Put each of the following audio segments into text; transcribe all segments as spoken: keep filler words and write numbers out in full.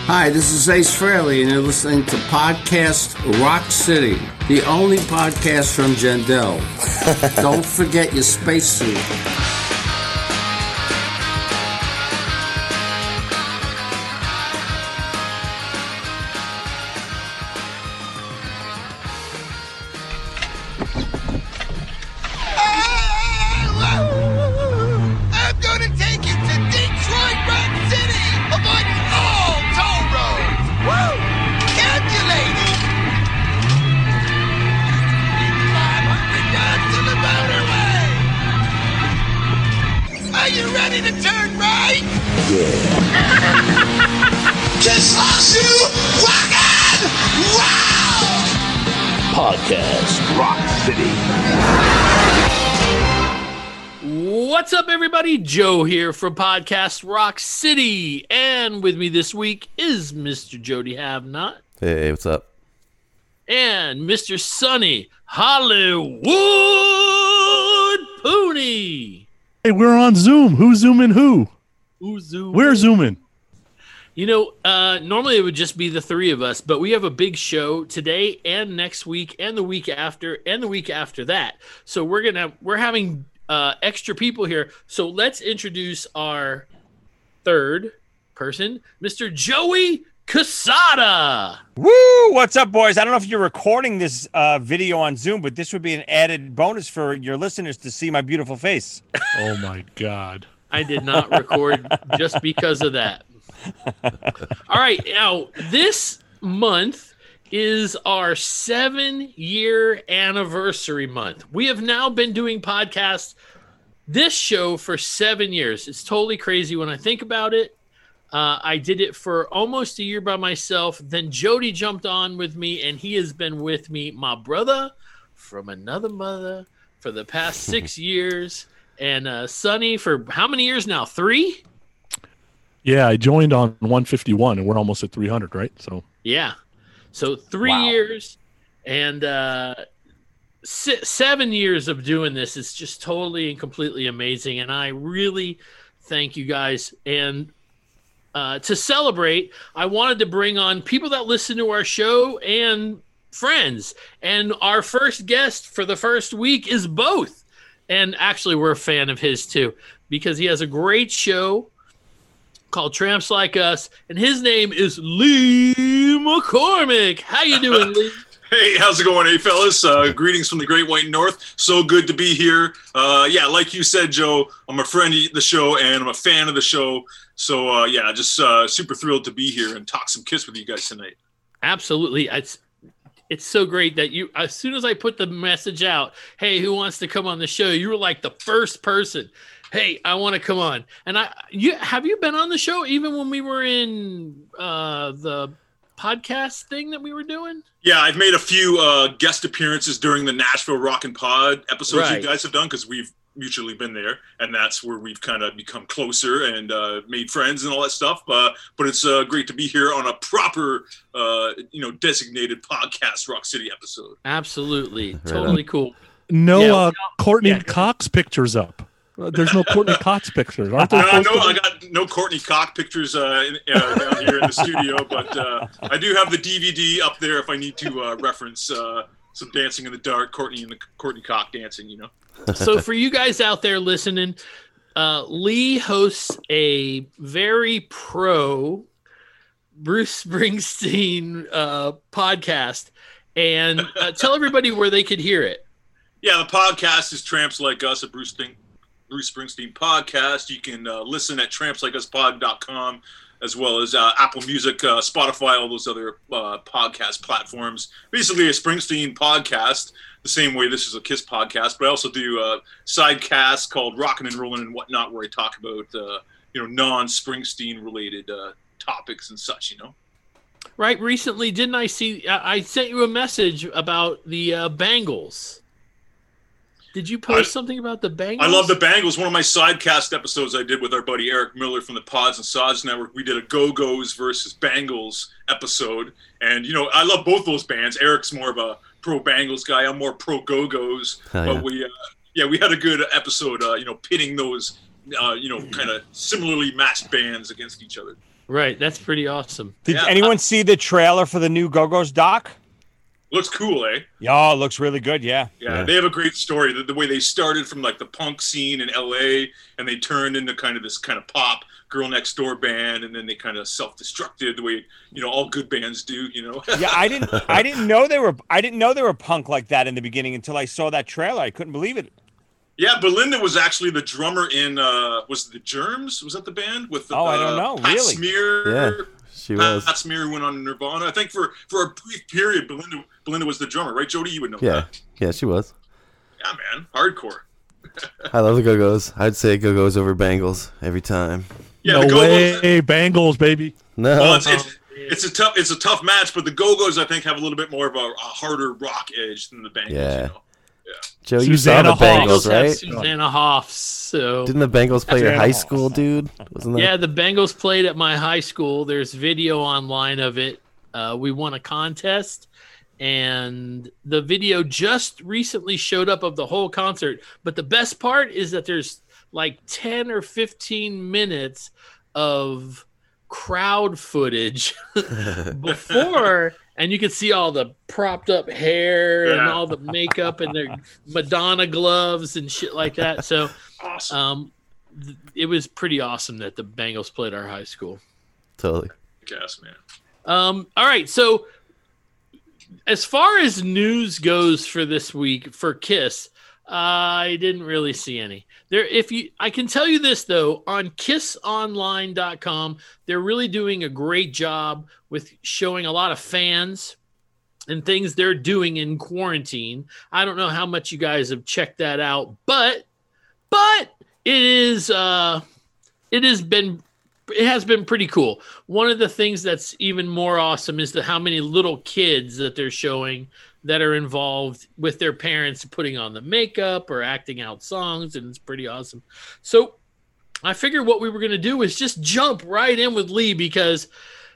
Hi, this is Ace Frehley, and you're listening to Podcast Rock City, the only podcast from Jandel. Don't forget your spacesuit. Podcast Rock City. What's up, everybody? Joe here from Podcast Rock City, and with me this week is Mister Jody Havnot. Hey, what's up? And Mister Sonny Hollywood Pooney. Hey, we're on Zoom. Who's zooming who? Who's zooming? We're zooming. You know, uh, normally it would just be the three of us, but we have a big show today and next week and the week after and the week after that. So we're gonna we're having uh, extra people here. So let's introduce our third person, Mister Joey Casada. Woo! What's up, boys? I don't know if you're recording this uh, video on Zoom, but this would be an added bonus for your listeners to see my beautiful face. Oh my God! I did not record just because of that. All right, now this month is our seven-year anniversary month. We have now been doing podcasts, this show, for seven years. It's totally crazy when I think about it. Uh, I did it for almost a year by myself. Then Jody jumped on with me, and he has been with me, my brother from another mother, for the past six years. And uh, Sonny for how many years now? Three? Yeah, I joined on one fifty-one, and we're almost at three hundred, right? So yeah, so three Wow. years and uh, si- seven years of doing this is just totally and completely amazing, and I really thank you guys. And uh, to celebrate, I wanted to bring on people that listen to our show and friends. And our first guest for the first week is both. And actually, we're a fan of his too, because he has a great show called Tramps Like Us, and his name is Lee McCormick. How you doing, Lee? Hey, how's it going, hey fellas? Uh, greetings from the Great White North. So good to be here. Uh, yeah, like you said, Joe, I'm a friend of the show and I'm a fan of the show. So uh, yeah, just uh, super thrilled to be here and talk some Kiss with you guys tonight. Absolutely. It's it's so great that you, as soon as I put the message out, hey, who wants to come on the show? You were like the first person. Hey, I want to come on. And I, you have you been on the show even when we were in uh, the podcast thing that we were doing? Yeah, I've made a few uh, guest appearances during the Nashville Rockin' Pod episodes Right. you guys have done, because we've mutually been there, and that's where we've kind of become closer and uh, made friends and all that stuff. Uh, but it's uh, great to be here on a proper, uh, you know, designated podcast Rock City episode. Absolutely. Totally cool. no Yeah, uh, Courtney yeah. Cox pictures up. Uh, there's no Courtney Cox pictures, aren't there? Uh, supposed no, to I be? got no Courtney Cox pictures uh, in, uh, down here in the studio, but uh, I do have the D V D up there if I need to uh, reference uh, some Dancing in the Dark, Courtney and the Courtney Cox dancing, you know. So for you guys out there listening, uh, Lee hosts a very pro Bruce Springsteen uh, podcast, and uh, tell everybody where they could hear it. Yeah, the podcast is Tramps Like Us, a Bruce, Spring- Bruce Springsteen podcast. You can uh, listen at tramps like us pod dot com, as well as uh, Apple Music, uh, Spotify, all those other uh, podcast platforms. Basically a Springsteen podcast, the same way this is a Kiss podcast, but I also do a side cast called Rockin' and Rollin' and Whatnot, where I talk about, uh, you know, non-Springsteen related uh, topics and such, you know. Right, recently, didn't I see, I I sent you a message about the uh, Bangles. Did you post I, something about the Bangles? I love the Bangles. One of my sidecast episodes I did with our buddy Eric Miller from the Pods and Sods Network. We did a Go-Go's versus Bangles episode. And, you know, I love both those bands. Eric's more of a pro Bangles guy. I'm more pro Go-Go's. Oh, but yeah. we, uh, yeah, we had a good episode, uh, you know, pitting those, uh, you know, kind of similarly matched bands against each other. Right. That's pretty awesome. Did Yeah. anyone see the trailer for the new Go-Go's doc? Looks cool, eh? Yeah, it looks really good. Yeah. Yeah, Yeah. they have a great story. The, the way they started from like the punk scene in L A, and they turned into kind of this kind of pop girl next door band, and then they kind of self-destructed the way you know all good bands do. You know. Yeah, I didn't I didn't know they were I didn't know they were punk like that in the beginning until I saw that trailer. I couldn't believe it. Yeah, Belinda was actually the drummer in uh was it the Germs? Was that the band with the Oh, I uh, don't know, Pat really? Smear? Yeah, she was. Pat Smear went on to Nirvana. I think for for a brief period, Belinda Belinda was the drummer, right? Jody, you would know Yeah, that. yeah, she was. Yeah, man, hardcore. I love the Go-Go's. I'd say Go-Go's over Bangles every time. Yeah, no the Go-Go's. way, Bengals, baby. No, Well, it's, it's, it's a tough it's a tough match, but the Go-Go's I think have a little bit more of a, a harder rock edge than the Bengals. Yeah. You know? Joe, you saw Susanna the Hoffs. Bengals, Bengals have right? Susanna Hoffs. So Didn't the Bengals play your Susanna high Hoffs. school, dude? Wasn't that? yeah, the Bengals played at my high school. There's video online of it. Uh, we won a contest, and the video just recently showed up of the whole concert. But the best part is that there's like ten or fifteen minutes of crowd footage before, and you can see all the propped up hair and Yeah. all the makeup and their Madonna gloves and shit like that. So Awesome. um, th- it was pretty awesome that the Bengals played our high school. Totally. Gas, man. Um, all right, so as far as news goes for this week for KISS, I didn't really see any. There, if you, I can tell you this though, on kiss online dot com, they're really doing a great job with showing a lot of fans and things they're doing in quarantine. I don't know how much you guys have checked that out, but but it is uh, it has been it has been pretty cool. One of the things that's even more awesome is the how many little kids that they're showing that are involved with their parents putting on the makeup or acting out songs, and it's pretty awesome. So I figured what we were going to do is just jump right in with Lee, because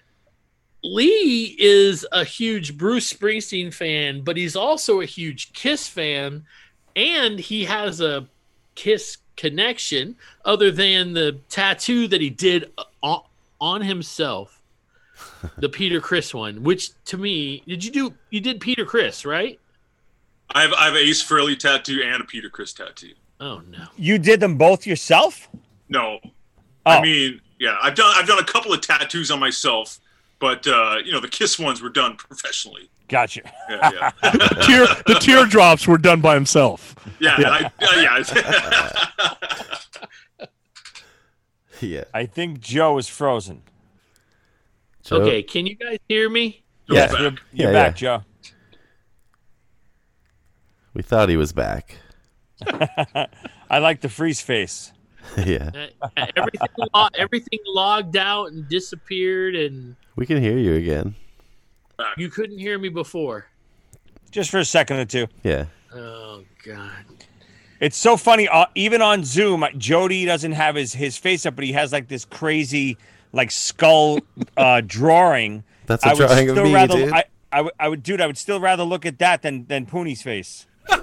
Lee is a huge Bruce Springsteen fan, but he's also a huge KISS fan, and he has a KISS connection other than the tattoo that he did on, on himself. The Peter Criss one, which to me, did you do? You did Peter Criss, right? I have I have an Ace Frehley tattoo and a Peter Criss tattoo. Oh no! You did them both yourself? No, Oh. I mean, yeah, I've done I've done a couple of tattoos on myself, but uh, you know the KISS ones were done professionally. Gotcha. Yeah, yeah, Tear, the teardrops were done by himself. yeah, and I, uh, yeah. Yeah. I think Joe is frozen. Joe, Okay, can you guys hear me? Yes, back. you're, you're Yeah, back, Joe. we thought he was back. I like the freeze face. Yeah. Uh, everything, lo- everything logged out and disappeared, and We can hear you again. you couldn't hear me before. Just for a second or two. Yeah. Oh God! It's so funny. Uh, even on Zoom, Jody doesn't have his, his face up, but he has like this crazy like skull uh, drawing. That's a I would drawing of still me, rather, dude. I, I, would, I would, dude. I would still rather look at that than than Pooney's face.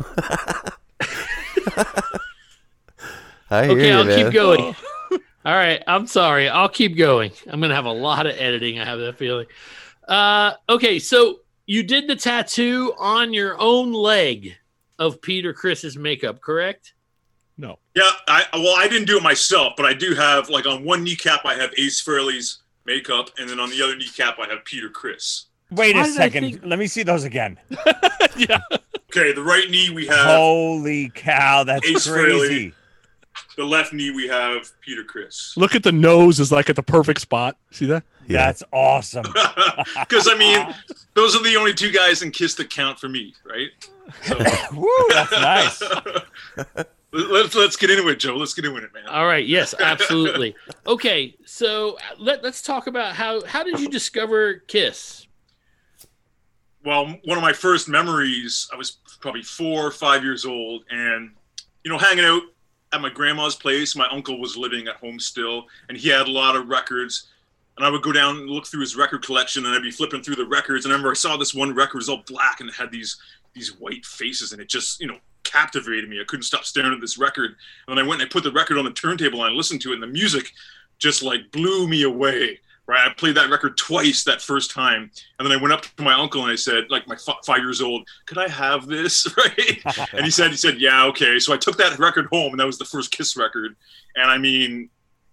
I hear Okay, you, I'll man. keep going. All right, I'm sorry. I'll keep going. I'm gonna have a lot of editing. I have that feeling. Uh, okay, so you did the tattoo on your own leg of Peter Criss's makeup, correct? No. Yeah, I well, I didn't do it myself, but I do have like on one kneecap I have Ace Frehley's makeup, and then on the other kneecap I have Peter Criss. Wait Why a did I second. think- Let me see those again. Yeah. Okay, the right knee we have Holy cow, that's Ace crazy. Frehley. The left knee we have Peter Criss. Look at the nose is like at the perfect spot. See that? Yeah. That's awesome. Because I mean, those are the only two guys in KISS that count for me, right? So, Woo, that's nice. let's let's get into it, Joe. Let's get into it, man. All right. Yes, absolutely. Okay, so let, let's talk about how how did you discover KISS? Well, one of my first memories, I was probably four or five years old, and you know, hanging out at my grandma's place. My uncle was living at home still, and he had a lot of records. And I would go down and look through his record collection, and I'd be flipping through the records. And I remember I saw this one record, it was all black, and it had these these white faces, and it just, you know, captivated me. I couldn't stop staring at this record. And then I went and I put the record on the turntable, and I listened to it, and the music just like blew me away. right? I played that record twice that first time. And then I went up to my uncle and I said, like my f- five years old, could I have this? Right. And he said, he said, yeah, okay. So I took that record home and that was the first Kiss record. And I mean,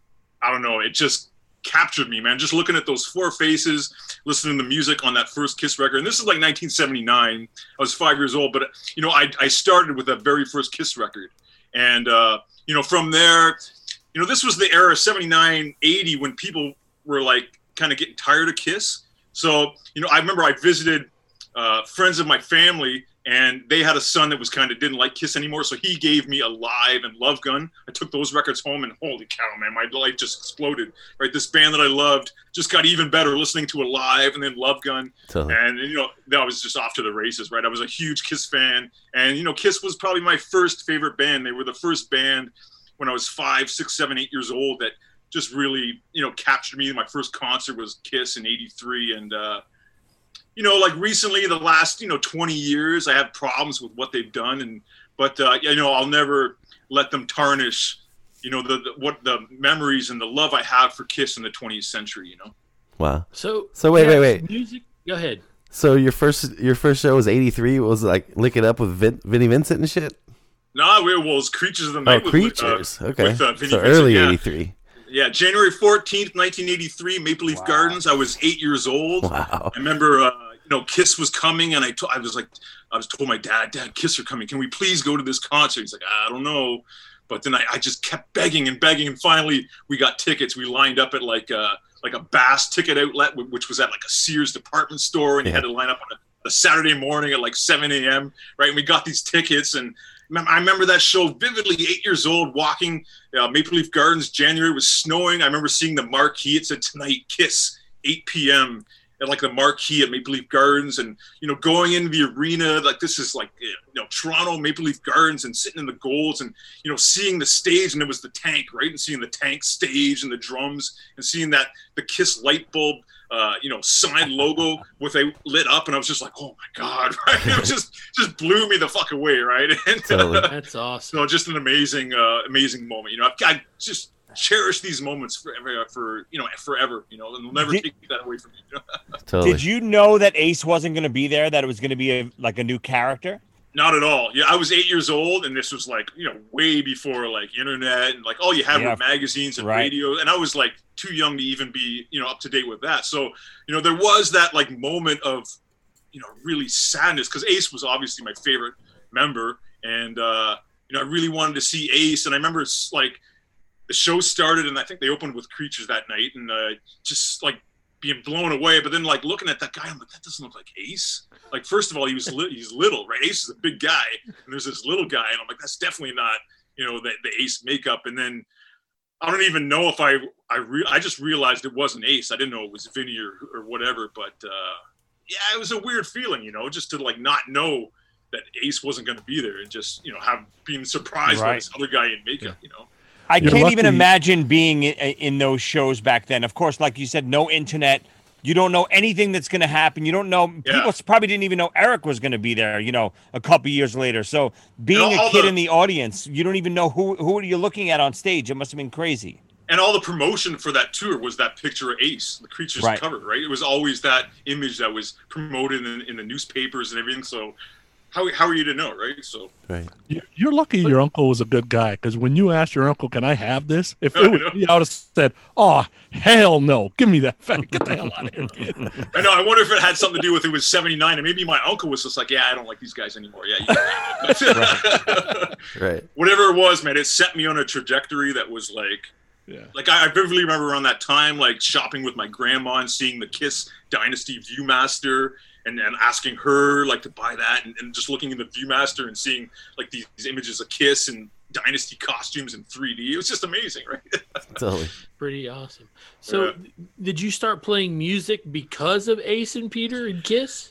I don't know. It just captured me, man. Just looking at those four faces, listening to the music on that first Kiss record. And this is like nineteen seventy-nine. I was five years old, but you know, I, I started with that very first Kiss record. And, uh, you know, from there, you know, this was the era seventy-nine, eighty when people were like kind of getting tired of Kiss. So, you know, I remember I visited uh, friends of my family and they had a son that was kind of didn't like Kiss anymore. So he gave me Alive and Love Gun. I took those records home and holy cow, man, my life just exploded, right? This band that I loved just got even better listening to Alive and then Love Gun. Totally. And, you know, that was just off to the races, right? I was a huge Kiss fan. And, you know, Kiss was probably my first favorite band. They were the first band when I was five, six, seven, eight years old that just really, you know, captured me. My first concert was Kiss in eighty-three. And, uh, you know, like recently, the last, you know, twenty years, I have problems with what they've done. And, but, uh, you know, I'll never let them tarnish, you know, the, the what the memories and the love I have for Kiss in the twentieth century, you know? Wow. So, so wait, yeah, wait, wait. Music, go ahead. So your first, your first show was eighty-three. Was it like Lick It Up with Vin, Vinnie Vincent and shit? No, it was Creatures of the Night. Oh, Creatures. With, uh, okay. With, uh, Vinnie so Vincent, early yeah. eighty-three. Yeah, January fourteenth, nineteen eighty-three, Maple Leaf wow. Gardens. I was eight years old. Wow. I remember, uh, you know, Kiss was coming, and I, to- I was like, I was told my dad, Dad, Kiss are coming. Can we please go to this concert? He's like, I don't know. But then I, I just kept begging and begging, and finally we got tickets. We lined up at like a, like a Bass ticket outlet, which was at like a Sears department store, and yeah. you had to line up on a, a Saturday morning at like seven a.m., right? And we got these tickets, and I remember that show vividly, eight years old, walking uh, Maple Leaf Gardens. January was snowing. I remember seeing the marquee. It said, tonight, Kiss, eight p.m. at like the marquee at Maple Leaf Gardens. And, you know, going into the arena, like this is like, you know, Toronto, Maple Leaf Gardens, and sitting in the goals and, you know, seeing the stage, and it was the tank, right? And seeing the tank stage and the drums and seeing that, the Kiss light bulb, Uh, you know, signed logo with a lit up, and I was just like, "Oh my god!" Right? It was just just blew me the fuck away, right? And, totally. uh, That's awesome. So just an amazing, uh, amazing moment. You know, I, I just cherish these moments forever, for you know, forever. You know, and they'll never Did, take that away from me. You know? Totally. Did you know that Ace wasn't going to be there? That it was going to be a, like a new character? Not at all. Yeah, I was eight years old, and this was like, you know, way before like internet and like all you had yeah. were magazines and right. radio. And I was like too young to even be, you know, up to date with that. So, you know, there was that like moment of, you know, really sadness, because Ace was obviously my favorite member. And, uh, you know, I really wanted to see Ace. And I remember it's like the show started, and I think they opened with Creatures that night, and uh, just like being blown away. But then like looking at that guy, I'm like, that doesn't look like Ace. Like, first of all, he was li- he's little, right? Ace is a big guy, and there's this little guy, and I'm like, that's definitely not, you know, the, the Ace makeup. And then I don't even know if I I re- I just realized it wasn't Ace. I didn't know it was Vinny or, or whatever. But uh, yeah, it was a weird feeling, you know, just to like not know that Ace wasn't going to be there, and just, you know, have being surprised right. by this other guy in makeup, you know. I You're can't lucky. even imagine being in, in those shows back then. Of course, like you said, no internet. You don't know anything that's going to happen. You don't know. Yeah. People probably didn't even know Eric was going to be there, you know, a couple years later. So being all, a kid the, in the audience, you don't even know who, who are you looking at on stage. It must have been crazy. And all the promotion for that tour was that picture of Ace, the Creatures right. cover, right? It was always that image that was promoted in, in the newspapers and everything. So how how are you to know, right? So right. You're lucky your uncle was a good guy, because when you asked your uncle, "Can I have this?" If it was me, I would have said, "Oh, hell no! Give me that! Get the hell out of here, kid." I know. I wonder if it had something to do with it was seventy-nine, and maybe my uncle was just like, "Yeah, I don't like these guys anymore." Yeah, you right. right. Whatever it was, man, it set me on a trajectory that was like. Yeah. Like I, I vividly remember around that time, like shopping with my grandma and seeing the Kiss Dynasty Viewmaster, and, and asking her like to buy that, and, and just looking in the Viewmaster and seeing like these, these images of Kiss and Dynasty costumes in three D. It was just amazing, right? Totally. Pretty awesome. So, yeah. Did you start playing music because of Ace and Peter and Kiss?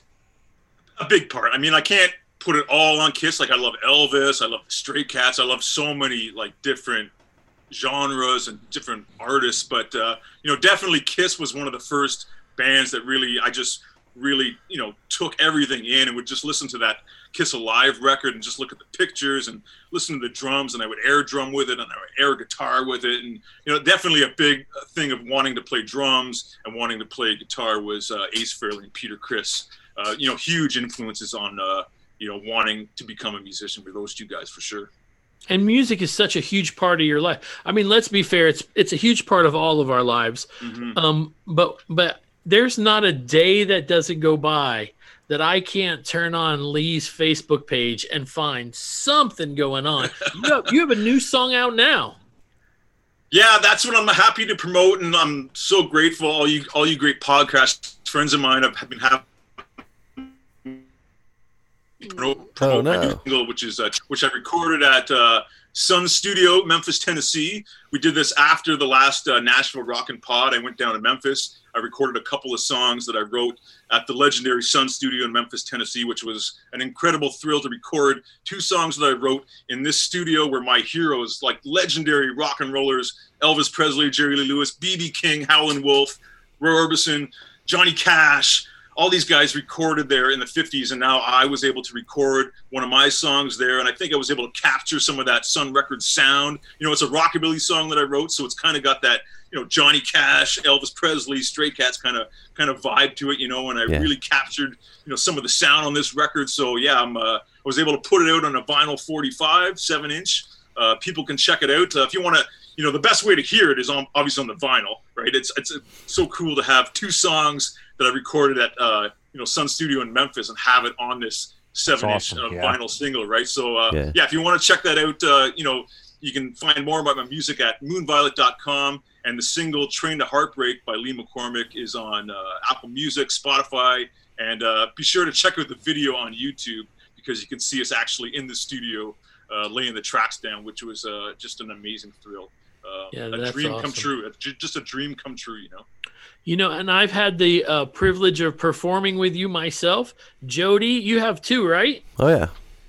A big part. I mean, I can't put it all on Kiss. Like I love Elvis, I love the Stray Cats, I love so many like different genres and different artists, but uh, you know, definitely Kiss was one of the first bands that really I just really, you know, took everything in and would just listen to that Kiss Alive record and just look at the pictures and listen to the drums, and I would air drum with it and I would air guitar with it. And, you know, definitely a big thing of wanting to play drums and wanting to play guitar was uh, Ace Frehley and Peter Criss. Uh, you know, huge influences on, uh, you know, wanting to become a musician for those two guys for sure. And music is such a huge part of your life. I mean, let's be fair. It's, it's a huge part of all of our lives. Mm-hmm. Um, but, but there's not a day that doesn't go by that I can't turn on Lee's Facebook page and find something going on. You have, you have a new song out now. Yeah, that's what I'm happy to promote, and I'm so grateful. All you, all you great podcast friends of mine have been having. Oh no! Single, which is uh, which I recorded at uh, Sun Studio, Memphis, Tennessee. We did this after the last uh, Nashville Rockin' Pod. I went down to Memphis. I recorded a couple of songs that I wrote at the legendary Sun Studio in Memphis, Tennessee, which was an incredible thrill to record two songs that I wrote in this studio where my heroes, like legendary rock and rollers, Elvis Presley, Jerry Lee Lewis, B B King, Howlin' Wolf, Roy Orbison, Johnny Cash, all these guys recorded there in the fifties, and now I was able to record one of my songs there, and I think I was able to capture some of that Sun Records sound. You know, it's a rockabilly song that I wrote, so it's kind of got that, you know, Johnny Cash, Elvis Presley, Stray Cats kind of kind of vibe to it, you know, and I yeah. really captured, you know, some of the sound on this record. So yeah, I'm uh, I was able to put it out on a vinyl forty-five, seven inch. Uh, people can check it out uh, if you want to. You know, the best way to hear it is on, obviously on the vinyl, right? It's it's so cool to have two songs that I recorded at uh, you know, Sun Studio in Memphis and have it on this seven inch awesome. uh, yeah. vinyl single, right? So uh, yeah. yeah, if you want to check that out, uh, you know, you can find more about my music at moonviolet dot com, and the single "Train to Heartbreak" by Lee McCormick is on uh, Apple Music, Spotify, and uh, be sure to check out the video on YouTube because you can see us actually in the studio uh, laying the tracks down, which was uh, just an amazing thrill. Uh, yeah, a that's dream awesome. come true. Just a dream come true, you know. You know, and I've had the uh, privilege of performing with you myself. Jody, you have too, right? Oh yeah.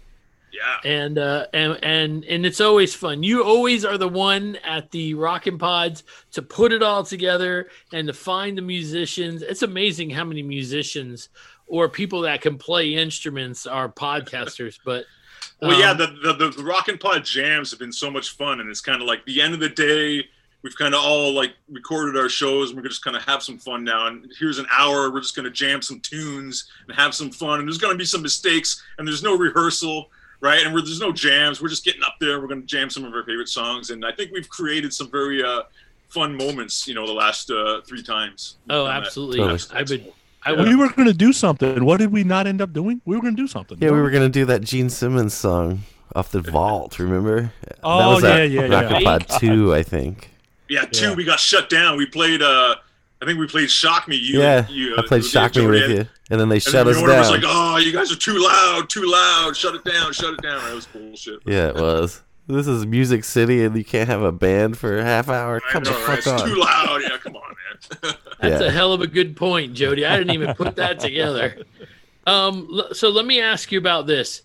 Yeah. And uh, and and and it's always fun. You always are the one at the Rockin' Pods to put it all together and to find the musicians. It's amazing how many musicians or people that can play instruments are podcasters, but. Well, yeah, the, the the Rockin' Pod jams have been so much fun, and it's kind of like the end of the day. We've kind of all like recorded our shows, and we're just kind of have some fun now. And here's an hour. We're just going to jam some tunes and have some fun. And there's going to be some mistakes, and there's no rehearsal, right? And we're, there's no jams. We're just getting up there. We're going to jam some of our favorite songs, and I think we've created some very uh, fun moments, you know, the last uh, three times. Oh, absolutely. I would. I would. We were going to do something. What did we not end up doing? We were going to do something. Yeah, we were going to do that Gene Simmons song off the vault. Remember? Oh, that was yeah, at yeah, Rockin' yeah. Pod two, I think. Yeah, two. Yeah. We got shut down. We played. Uh, I think we played "Shock Me." You, yeah, you, I uh, played "Shock Me" with you, and then they and shut then us the owner down. was like, "Oh, you guys are too loud, too loud. Shut it down, shut it down." That was bullshit. Yeah, it was. This is Music City, and you can't have a band for a half hour. I Come know, the right? fuck It's on. too loud. Yeah, come on, man. That's Yeah. a hell of a good point, Jody. I didn't even put that together. Um, l- so let me ask you about this.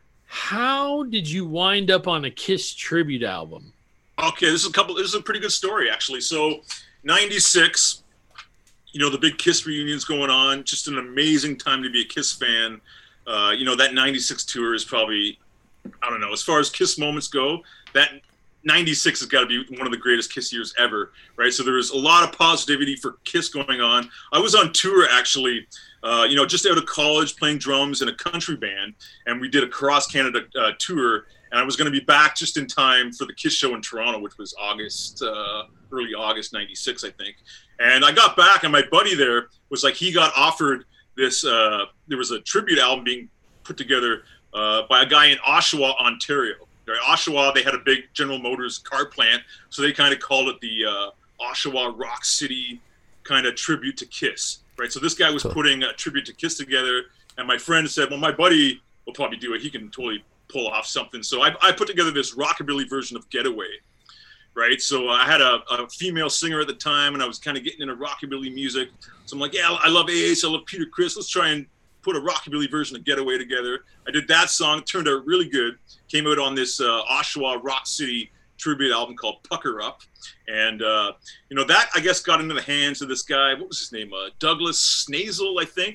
How did you wind up on a Kiss tribute album? Okay, this is a couple. This is a pretty good story, actually. So, ninety-six, you know, the big Kiss reunion's going on. Just an amazing time to be a Kiss fan. Uh, you know, that ninety-six tour is probably, I don't know, as far as Kiss moments go, that ninety-six has got to be one of the greatest Kiss years ever, right? So there was a lot of positivity for Kiss going on. I was on tour, actually, uh, you know, just out of college playing drums in a country band, and we did a cross-Canada uh, tour, and I was going to be back just in time for the Kiss show in Toronto, which was August, uh, early August ninety-six, I think. And I got back, and my buddy there was like, he got offered this, uh, there was a tribute album being put together uh, by a guy in Oshawa, Ontario. Right? Oshawa, they had a big General Motors car plant, so they kind of called it the uh, Oshawa Rock City kind of tribute to Kiss, right? So this guy was Cool. putting a tribute to Kiss together, and my friend said, well, my buddy will probably do it. He can totally pull off something. So I, I put together this rockabilly version of Getaway, right? So I had a, a female singer at the time, and I was kind of getting into rockabilly music. So I'm like, yeah, I love Ace, I love Peter Criss. Let's try and put a rockabilly version of Getaway together. I did that song. It turned out really good. Came out on this uh, Oshawa Rock City tribute album called Pucker Up. And, uh, you know, that, I guess, got into the hands of this guy. What was his name? Uh, Douglas Snazel, I think.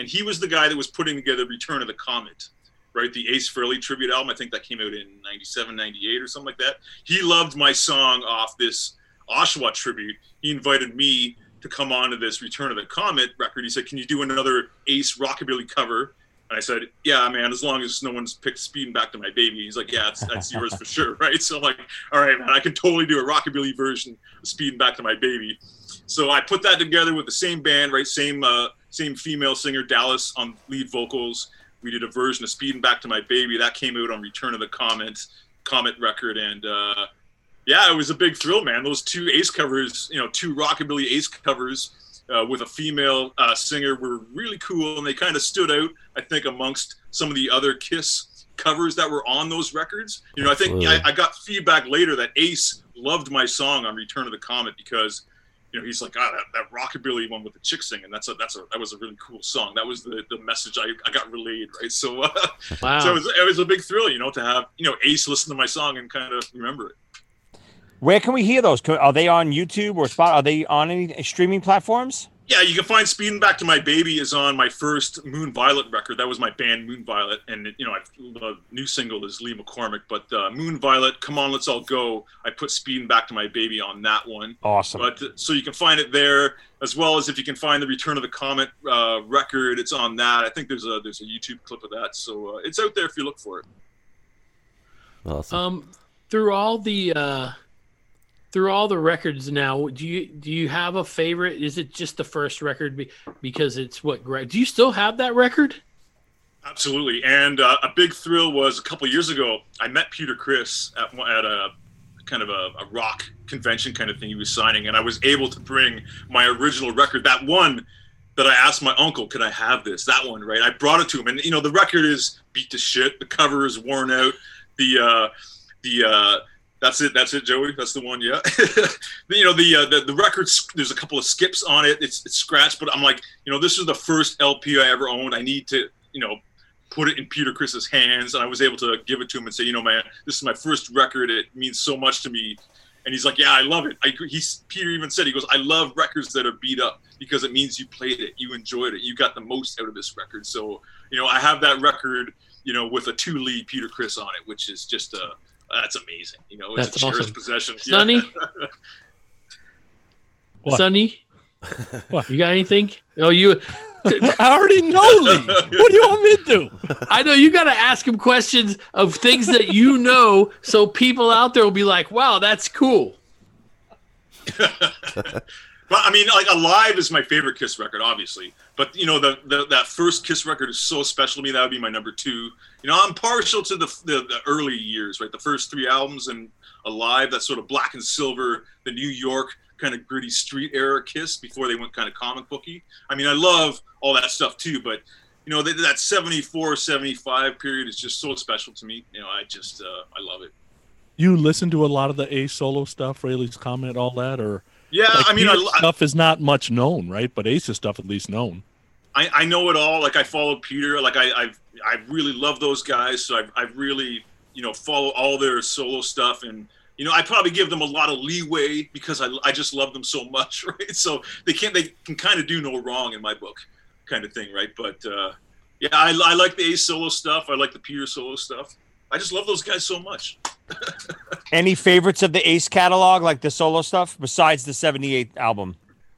and he was the guy that was putting together Return of the Comet, right? The Ace Frehley tribute album. I think that came out in ninety-seven, ninety-eight or something like that. He loved my song off this Oshawa tribute. He invited me to come on to this Return of the Comet record. He said, can you do another Ace rockabilly cover? And I said, yeah, man, as long as no one's picked Speeding Back to My Baby. He's like, yeah, that's, that's yours for sure, right? So I'm like, all right, man, I can totally do a rockabilly version of Speeding Back to My Baby. So I put that together with the same band, right? Same uh, same female singer, Dallas, on lead vocals. We did a version of Speeding Back to My Baby. That came out on Return of the Comet, Comet record. And uh, yeah, it was a big thrill, man. Those two Ace covers, you know, two rockabilly Ace covers, Uh, with a female uh, singer were really cool, and they kind of stood out, I think, amongst some of the other Kiss covers that were on those records. You know, I think I, I got feedback later that Ace loved my song on Return of the Comet because, you know, he's like, ah, that, that rockabilly one with the chick singing, that's a that's a that was a really cool song. That was the, the message I, I got relayed, right? So, uh, wow. so it was, it was a big thrill, you know, to have, you know, Ace listen to my song and kind of remember it. Where can we hear those? Are they on YouTube or Spot? Are they on any streaming platforms? Yeah, you can find Speeding Back to My Baby is on my first Moon Violet record. That was my band Moon Violet. And, you know, I've, the new single is Lee McCormick. But uh, Moon Violet, Come On, Let's All Go, I put Speeding Back to My Baby on that one. Awesome. But so you can find it there, as well as if you can find the Return of the Comet uh, record, it's on that. I think there's a there's a YouTube clip of that. So uh, it's out there if you look for it. Awesome. Um, through all the... Uh... Through all the records now, do you do you have a favorite? Is it just the first record be, because it's what? Do you still have that record? Absolutely. And uh, a big thrill was a couple years ago. I met Peter Criss at at a kind of a, a rock convention kind of thing he was signing, and I was able to bring my original record, that one that I asked my uncle, could I have this? That one, right? I brought it to him, and you know the record is beat to shit. The cover is worn out. The uh, the uh, That's it. That's it, Joey. That's the one. Yeah. you know, the, uh, the the record, there's a couple of skips on it. It's it's scratched, but I'm like, you know, this is the first L P I ever owned. I need to, you know, put it in Peter Criss's hands. And I was able to give it to him and say, you know, man, this is my first record. It means so much to me. And he's like, yeah, I love it. I, he's, Peter even said, he goes, I love records that are beat up because it means you played it. You enjoyed it. You got the most out of this record. So, you know, I have that record, you know, with a two lead Peter Criss on it, which is just a, that's amazing. You know, it's That's a cherished awesome. possession. Sonny? Yeah. What? Sonny? What? You got anything? Oh, you. I already know, Lee. What do you want me to do? I know you got to ask him questions of things that you know, so people out there will be like, "Wow, that's cool." Well, I mean, like Alive is my favorite Kiss record, obviously. But you know, the, the that first Kiss record is so special to me. That would be my number two. You know, I'm partial to the, the the early years, right? The first three albums and Alive, that sort of black and silver, the New York kind of gritty street era Kiss before they went kind of comic booky. I mean, I love all that stuff too, but you know, that, that seventy-four, seventy-five period is just so special to me. You know, I just uh, I love it. You listen to a lot of the Ace solo stuff, Rayleigh's Comment, all that, or yeah, like I mean, Peter's I, stuff is not much known, right? But Ace's stuff at least known. I, I know it all. Like I follow Peter. Like I I I really love those guys. So I I really you know follow all their solo stuff, and you know I probably give them a lot of leeway because I I just love them so much, right? So they can't they can kind of do no wrong in my book, kind of thing, right? But uh, yeah, I I like the Ace solo stuff. I like the Peter solo stuff. I just love those guys so much. Any favorites of the Ace catalog, like the solo stuff, besides the seventy-eight album?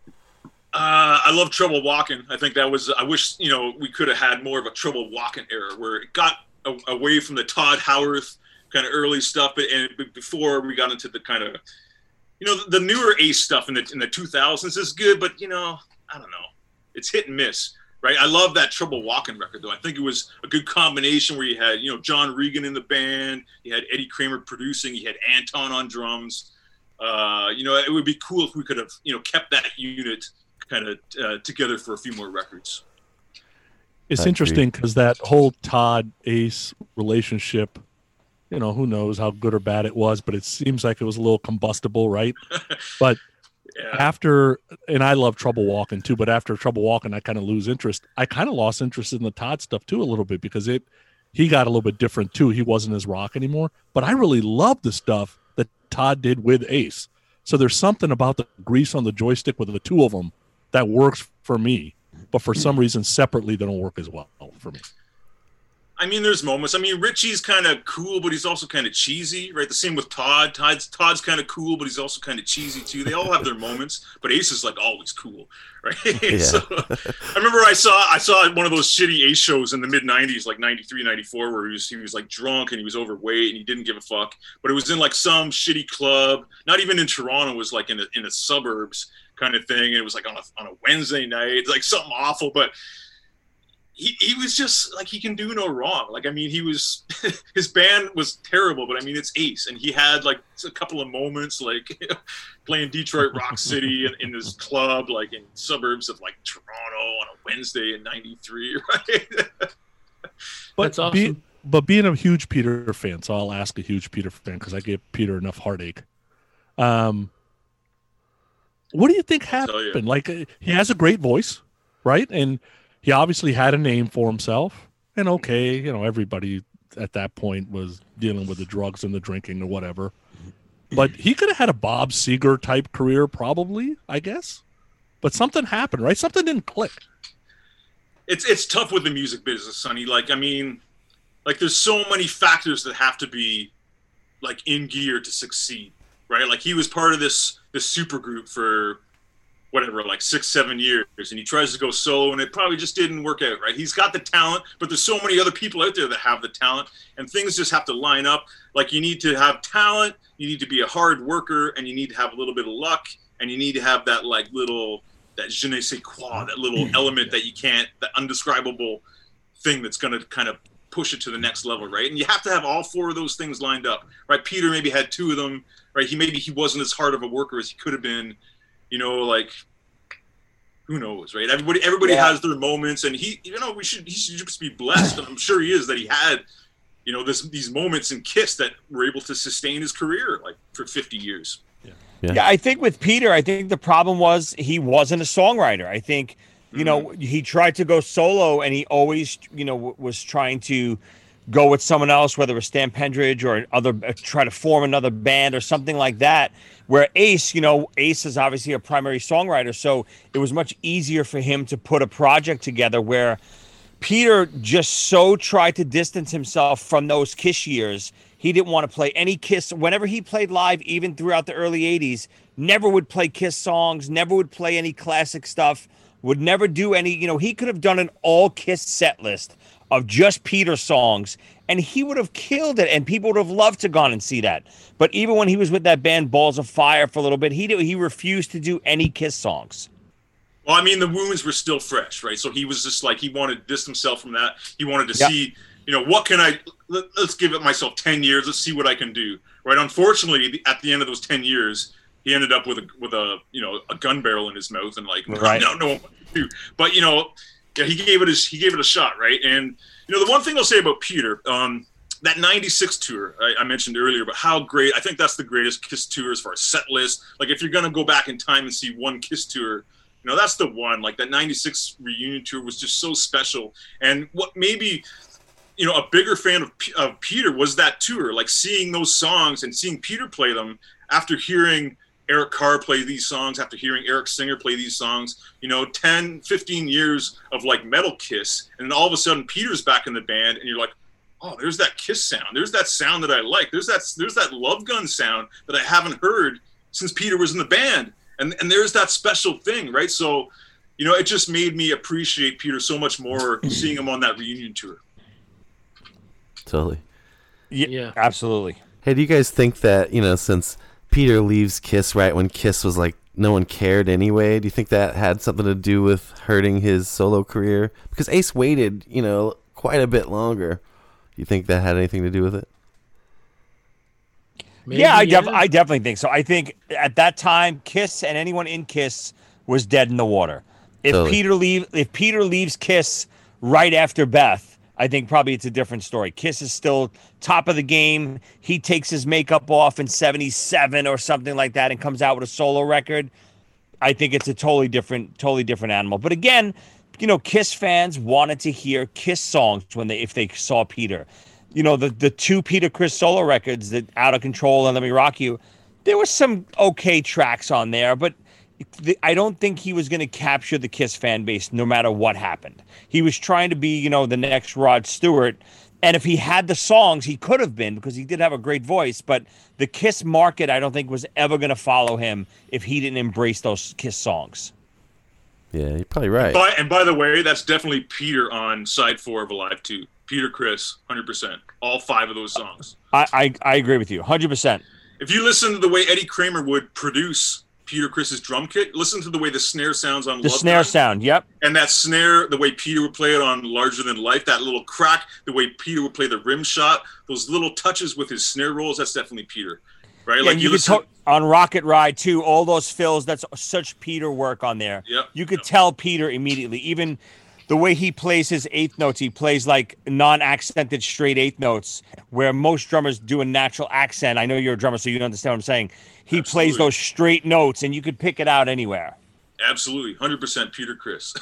Uh, I love Trouble Walking. I think that was, I wish, you know, we could have had more of a Trouble Walking era where it got a, away from the Todd Howarth kind of early stuff. But, and before we got into the kind of, you know, the, the newer Ace stuff in the, in the two thousands is good, but, you know, I don't know. It's hit and miss, right? I love that Trouble Walking record, though. I think it was a good combination where you had, you know, John Regan in the band, you had Eddie Kramer producing, you had Anton on drums. Uh, you know, it would be cool if we could have, you know, kept that unit kind of uh, together for a few more records. It's I interesting because that whole Todd Ace relationship, you know, who knows how good or bad it was, but it seems like it was a little combustible, right? But Yeah. after, and I love Trouble Walking too, but after Trouble Walking, I kind of lose interest. I kind of lost interest in the Todd stuff too a little bit because it, he got a little bit different too. He wasn't as rock anymore, but I really love the stuff that Todd did with Ace. So there's something about the grease on the joystick with the two of them that works for me. but for some reason separately they don't work as well for me. I mean, there's moments. I mean, Richie's kind of cool, but he's also kind of cheesy, right? The same with Todd. Todd's Todd's kind of cool, but he's also kind of cheesy too. They all have their moments, but Ace is like always cool, right? Yeah. So, I remember I saw I saw one of those shitty Ace shows in the mid nineties, like ninety-three, ninety-four, where he was he was like drunk and he was overweight and he didn't give a fuck. But it was in like some shitty club, not even in Toronto. It was like in a, in the suburbs kind of thing. And it was like on a on a Wednesday night, like something awful, but. He, he was just like, he can do no wrong. Like, I mean, he was, his band was terrible, but I mean, it's Ace. And he had like a couple of moments, like you know, playing Detroit Rock City in, in his club, like in suburbs of like Toronto on a Wednesday in ninety-three, right? But That's awesome. Be, but being a huge Peter fan, so I'll ask a huge Peter fan because I give Peter enough heartache. Um, what do you think happened? you. Like, uh, he has a great voice, right? And he obviously had a name for himself. And okay, you know, everybody at that point was dealing with the drugs and the drinking or whatever. But he could have had a Bob Seger type career, probably, I guess. But something happened, right? Something didn't click. It's it's tough with the music business, Sonny. Like, I mean, like there's so many factors that have to be like in gear to succeed, right? Like he was part of this this super group for whatever, like six, seven years, and he tries to go solo, and it probably just didn't work out, right? He's got the talent, but there's so many other people out there that have the talent, and things just have to line up. Like, you need to have talent, you need to be a hard worker, and you need to have a little bit of luck, and you need to have that, like, little, that je ne sais quoi, that little element that you can't, that undescribable thing that's going to kind of push it to the next level, right? And you have to have all four of those things lined up, right? Peter maybe had two of them, right? He maybe he wasn't as hard of a worker as he could have been. You know, like, who knows, right? Everybody, everybody Yeah. has their moments, and he, you know, we should, he should just be blessed, and I'm sure he is, that he had, you know, this these moments in Kiss that were able to sustain his career, like, for fifty years. Yeah. Yeah, I think with Peter, I think the problem was he wasn't a songwriter. I think, you know, he tried to go solo, and he always, you know, w- was trying to go with someone else, whether it was Stan Pendridge or other, uh, try to form another band or something like that. Where Ace, you know, Ace is obviously a primary songwriter, so it was much easier for him to put a project together. Where Peter just so tried to distance himself from those Kiss years. He didn't want to play any Kiss. Whenever he played live, even throughout the early eighties, never would play Kiss songs, never would play any classic stuff, would never do any, you know, he could have done an all Kiss set list of just Peter songs, and he would have killed it, and people would have loved to gone and see that. But even when he was with that band Balls of Fire for a little bit, he did, he refused to do any Kiss songs. Well, I mean, the wounds were still fresh, right? So he was just like, he wanted to distance himself from that. He wanted to Yep. see, you know, what can I, let, let's give it myself ten years. Let's see what I can do, right? Unfortunately, at the end of those ten years, he ended up with a, with a, you know, a gun barrel in his mouth and like, Right. no, no, what to do. But, you know, yeah, he gave it his, he gave it a shot, right? And, you know, the one thing I'll say about Peter, um, that ninety-six tour I, I mentioned earlier, but how great, I think that's the greatest Kiss tour as far as set list. Like, if you're going to go back in time and see one Kiss tour, you know, that's the one. Like, that ninety-six reunion tour was just so special. And what maybe, you know, a bigger fan of, of Peter was that tour, like seeing those songs and seeing Peter play them after hearing Eric Carr play these songs, after hearing Eric Singer play these songs, you know, ten, fifteen years of like metal Kiss. And then all of a sudden Peter's back in the band and you're like, oh, there's that Kiss sound. There's that sound that I like. There's that, there's that Love Gun sound that I haven't heard since Peter was in the band. And and there's that special thing, right? So, you know, it just made me appreciate Peter so much more seeing him on that reunion tour. Totally. Yeah, Yeah. absolutely. Hey, do you guys think that, you know, since Peter leaves Kiss right when Kiss was like no one cared anyway, do you think that had something to do with hurting his solo career? Because Ace waited, you know, quite a bit longer. Do you think that had anything to do with it? Maybe, yeah, I, def- I definitely think so. I think at that time, Kiss and anyone in Kiss was dead in the water. If Totally. Peter leave, if Peter leaves Kiss right after Beth, I think probably it's a different story. Kiss is still top of the game. He takes his makeup off in seventy-seven or something like that and comes out with a solo record. I think it's a totally different, totally different animal. But again, you know, Kiss fans wanted to hear Kiss songs when they if they saw Peter. You know, the, the two Peter Criss solo records, that Out of Control and Let Me Rock You, there were some okay tracks on there, but the, I don't think he was going to capture the Kiss fan base no matter what happened. He was trying to be, you know, the next Rod Stewart. And if he had the songs, he could have been, because he did have a great voice. But the Kiss market, I don't think, was ever going to follow him if he didn't embrace those Kiss songs. Yeah, you're probably right. By, and by the way, that's definitely Peter on side four of Alive two. Peter Criss, one hundred percent. All five of those songs. I, I, I agree with you, one hundred percent. If you listen to the way Eddie Kramer would produce Peter Criss's drum kit, listen to the way the snare sounds on The Love snare Gun. sound, yep. And that snare, the way Peter would play it on Larger Than Life, that little crack, the way Peter would play the rim shot, those little touches with his snare rolls, that's definitely Peter. Right? Yeah, like and you you could listen, to- on Rocket Ride too, all those fills, that's such Peter work on there. Yep, You could yep. tell Peter immediately. Even the way he plays his eighth notes, he plays like non-accented straight eighth notes, where most drummers do a natural accent. I know you're a drummer, so you understand what I'm saying. He Absolutely. plays those straight notes, and you could pick it out anywhere. absolutely, one hundred percent Peter Criss.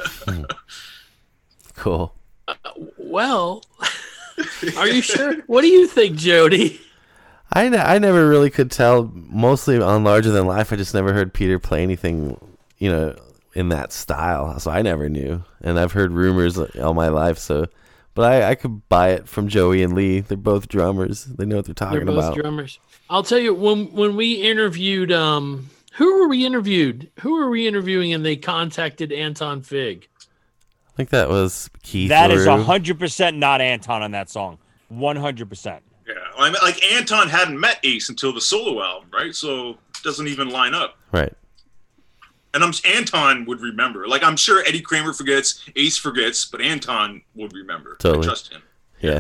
Cool. Well, are you sure? What do you think, Jody? I, ne- I never really could tell. Mostly on Larger Than Life, I just never heard Peter play anything, you know, in that style. So I never knew. And I've heard rumors all my life. So, but I, I could buy it from Joey and Lee. They're both drummers. They know what they're talking They're both about. drummers. I'll tell you, when when we interviewed, um, who were we interviewed? Who were we interviewing? And they contacted Anton Fig. I think that was Keith. That is LaRue. one hundred percent not Anton on that song. one hundred percent. Yeah, I mean, like Anton hadn't met Ace until the solo album, right? So it doesn't even line up. Right. And I'm Anton would remember. Like I'm sure Eddie Kramer forgets, Ace forgets, but Anton would remember. Totally. I trust him. Yeah.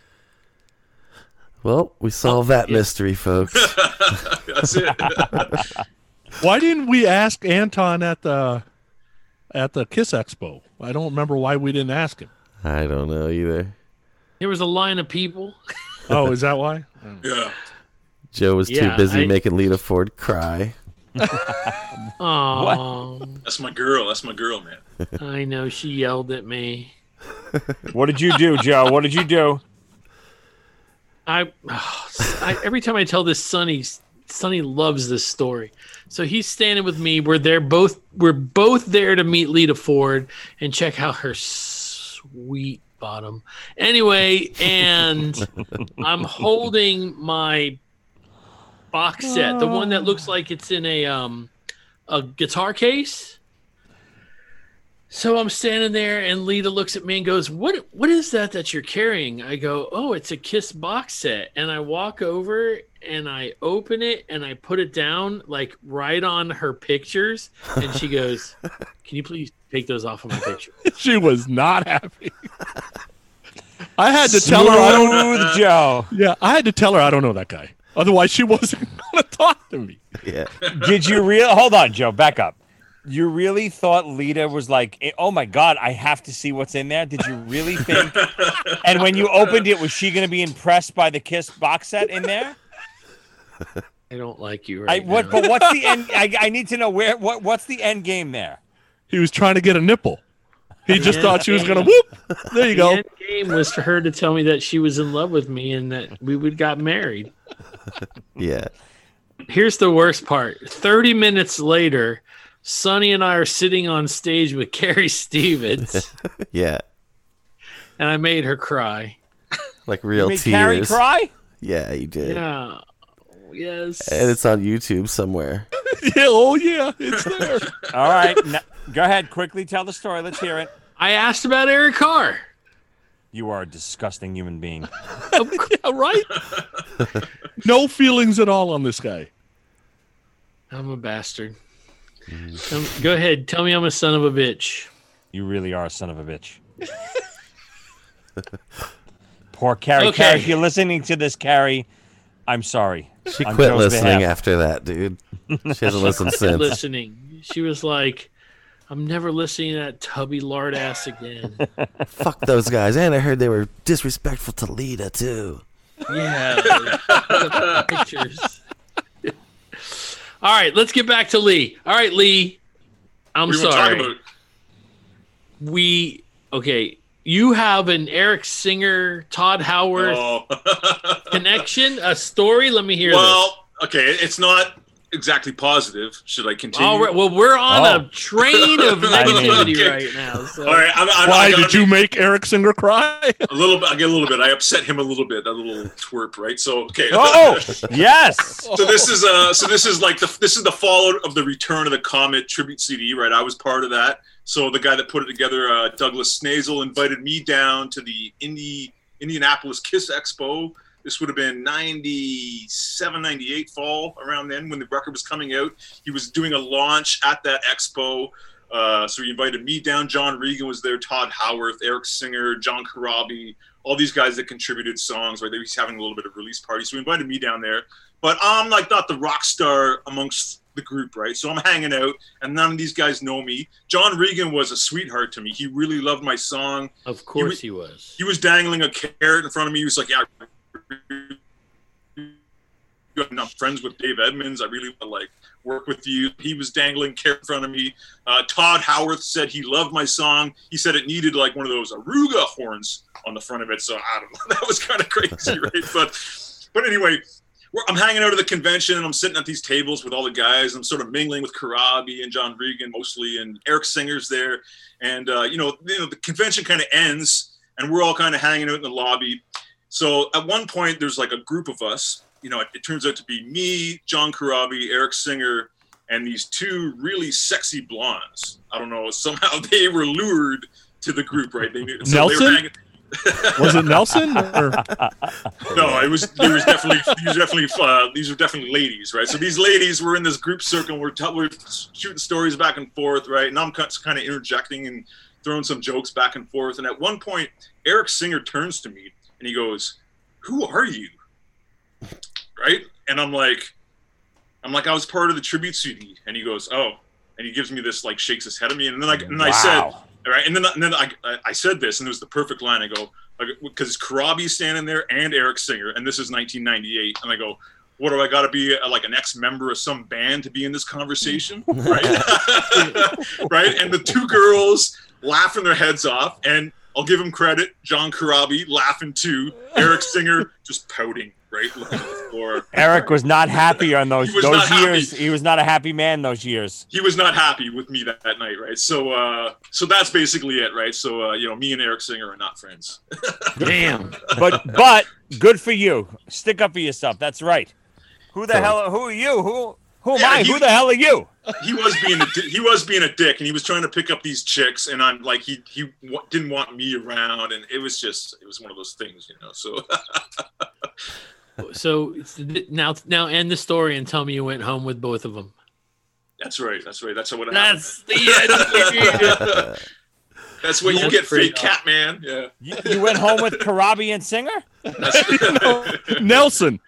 Well, we solved that mystery, folks. That's it. Why didn't we ask Anton at the at the Kiss Expo? I don't remember why we didn't ask him. I don't know either. There was a line of people. Oh, is that why? Yeah. Joe was Yeah, too busy I- making Lita Ford cry. Oh, That's my girl. That's my girl, man. I know she yelled at me. What did you do, Joe? What did you do? I, I every time I tell this, Sonny, Sonny loves this story. So he's standing with me. We're there both. We're both there to meet Lita Ford and check out her sweet bottom. Anyway, and I'm holding my box set, the one that looks like it's in a um a guitar case. So I'm standing there, and Lita looks at me and goes, "What? What is that that you're carrying?" I go, "Oh, it's a Kiss box set." And I walk over and I open it and I put it down like right on her pictures, and she goes, "Can you please take those off of my picture?" She was not happy. I had to tell her I don't know. Smooth Joe. Yeah, I had to tell her I don't know that guy. Otherwise, she wasn't going to talk to me. Yeah. Did you real? Hold on, Joe. Back up. You really thought Lita was like, oh my God, I have to see what's in there? Did you really think? And when you opened it, was she going to be impressed by the Kiss box set in there? I don't like you I, right what? now. But what's the end? I, I need to know where. What? What's the end game there? He was trying to get a nipple. He just Yeah. thought she was going to whoop. There you The go. end game was for her to tell me that she was in love with me and that we would got married. Yeah. Here's the worst part. thirty minutes later, Sonny and I are sitting on stage with Carrie Stevens, Yeah. and I made her cry. Like real Made Carrie tears. cry? Yeah, you did. Yeah. Yes. And it's on YouTube somewhere. Yeah, oh, yeah, it's there. All right. Now, go ahead. Quickly tell the story. Let's hear it. I asked about Eric Carr. You are a disgusting human being. Yeah, right? No feelings at all on this guy. I'm a bastard. Um, go ahead. Tell me I'm a son of a bitch. You really are a son of a bitch. Poor Carrie. Okay. Carrie, if you're listening to this, Carrie, I'm sorry. She On quit Joe's listening behalf. after that, dude. She hasn't listened since. Listening. She was like, I'm never listening to that tubby lard ass again. Fuck those guys. And I heard they were disrespectful to Lita, too. Yeah. Pictures. All right, let's get back to Lee. All right, Lee. I'm What do you want to sorry. talk about? We okay. You have an Eric Singer, Todd Howard Oh. connection, a story. Let me hear this. Well, okay, it's not exactly positive. Should I continue? All right. Well, we're on Oh. a train of negativity Okay. right now. So. All right. I'm, I'm, Why I gotta did you be- make Eric Singer cry? a little bit? I get a little bit. I upset him a little bit. A little twerp, right? So okay. Oh, yes. So this is uh so this is like the this is the follow of the Return of the Comet tribute C D, right? I was part of that. So the guy that put it together, uh, Douglas Snazel, invited me down to the Indy Indianapolis Kiss Expo. This would have been ninety-seven, ninety-eight fall, around then when the record was coming out. He was doing a launch at that expo. Uh, so he invited me down. John Regan was there, Todd Howarth, Eric Singer, John Karabi, all these guys that contributed songs, right? They was having a little bit of release party. So he invited me down there. But I'm like not the rock star amongst the group, right? So I'm hanging out, and none of these guys know me. John Regan was a sweetheart to me. He really loved my song. Of course he was. He was dangling a carrot in front of me. He was like, yeah, I'm friends with Dave Edmonds. I really want to like work with you. He was dangling carrot in front of me. Uh, Todd Howarth said he loved my song. He said it needed like one of those Aruga horns on the front of it. So I don't know. That was kind of crazy, right? But but anyway, we're, I'm hanging out at the convention and I'm sitting at these tables with all the guys. I'm sort of mingling with Karabi and John Regan mostly, and Eric Singer's there. And uh, you know, you know, the convention kind of ends, and we're all kind of hanging out in the lobby. So at one point, there's like a group of us. You know, it, it turns out to be me, John Karabi, Eric Singer, and these two really sexy blondes. I don't know. Somehow they were lured to the group, right? They knew, so Nelson? They were hanging, Was it Nelson? Or? no, it was. There was definitely. These are definitely. Uh, these are definitely ladies, right? So these ladies were in this group circle. And we're t- we're shooting stories back and forth, right? And I'm kind of interjecting and throwing some jokes back and forth. And at one point, Eric Singer turns to me and he goes, "Who are you?" Right? And I'm like, I'm like, I was part of the tribute C D. And he goes, "Oh," and he gives me this, like, shakes his head at me. And then I and I said. Wow. All right, and then and then I I said this, and it was the perfect line. I go, because Karabi's standing there and Eric Singer, and this is nineteen ninety-eight, and I go, what do I got to be a, like an ex-member of some band to be in this conversation, right? Right, and the two girls laughing their heads off, and I'll give him credit, John Karabi laughing too, Eric Singer just pouting, right, looking at the floor. Eric was not happy on those He was those not happy. years. He was not a happy man those years. He was not happy with me that, that night, right? So, uh, so that's basically it, right? So, uh, you know, me and Eric Singer are not friends. Damn. But but good for you. Stick up for yourself. That's right. Who the So- hell? Who are you? Who who am Yeah, I? he- Who the hell are you? He was being a di- he was being a dick, and he was trying to pick up these chicks, and I'm like, he he w- didn't want me around, and it was just it was one of those things, you know. So So now, now end the story and tell me you went home with both of them. that's right, that's right, that's what happened. That's the end. That's when you That's get pretty fake cat man. Yeah. You, you went home with Karabi and Singer? That's Nelson.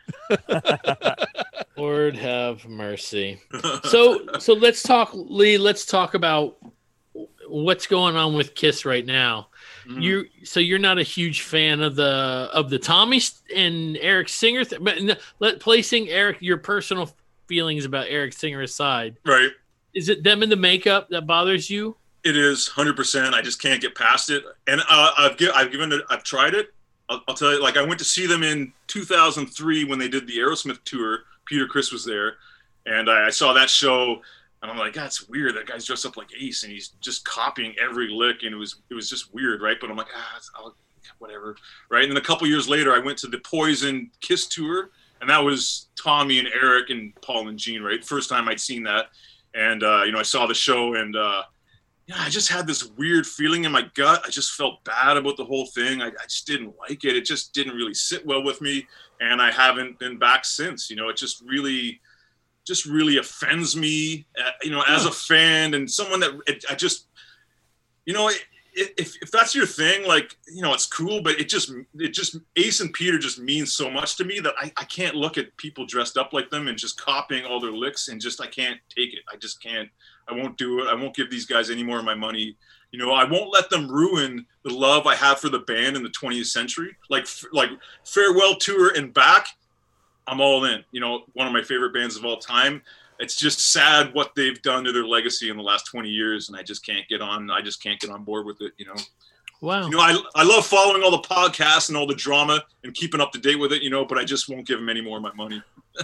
Lord have mercy. So, so let's talk, Lee. Let's talk about what's going on with Kiss right now. Mhm. You, so you're not a huge fan of the of the Tommy and Eric Singer, th- but n- let placing Eric your personal feelings about Eric Singer aside. right. Is it them in the makeup that bothers you? It is one hundred percent. I just can't get past it. And uh, I've gi- I've given it. I've tried it. I'll, I'll tell you. Like I went to see them in two thousand three when they did the Aerosmith tour. Peter Criss was there, and I, I saw that show. And I'm like, that's weird. That guy's dressed up like Ace, and he's just copying every lick, and it was it was just weird, right? But I'm like, ah, it's, I'll, whatever, right? And then a couple years later, I went to the Poison Kiss tour, and that was Tommy and Eric and Paul and Gene, right? First time I'd seen that, and uh, you know, I saw the show, and uh, yeah, I just had this weird feeling in my gut. I just felt bad about the whole thing. I, I just didn't like it. It just didn't really sit well with me, and I haven't been back since. You know, it just really. just really offends me, uh, you know, as a fan and someone that it, I just, you know, it, if if that's your thing, like, you know, it's cool, but it just, it just, Ace and Peter just means so much to me that I, I can't look at people dressed up like them and just copying all their licks and just, I can't take it. I just can't, I won't do it. I won't give these guys any more of my money. You know, I won't let them ruin the love I have for the band in the twentieth century. Like, like Farewell Tour and Back, I'm all in. You know, one of my favorite bands of all time. It's just sad what they've done to their legacy in the last twenty years, and I just can't get on. I just can't get on board with it. You know. Wow. You know, I I love following all the podcasts and all the drama and keeping up to date with it. You know, but I just won't give them any more of my money.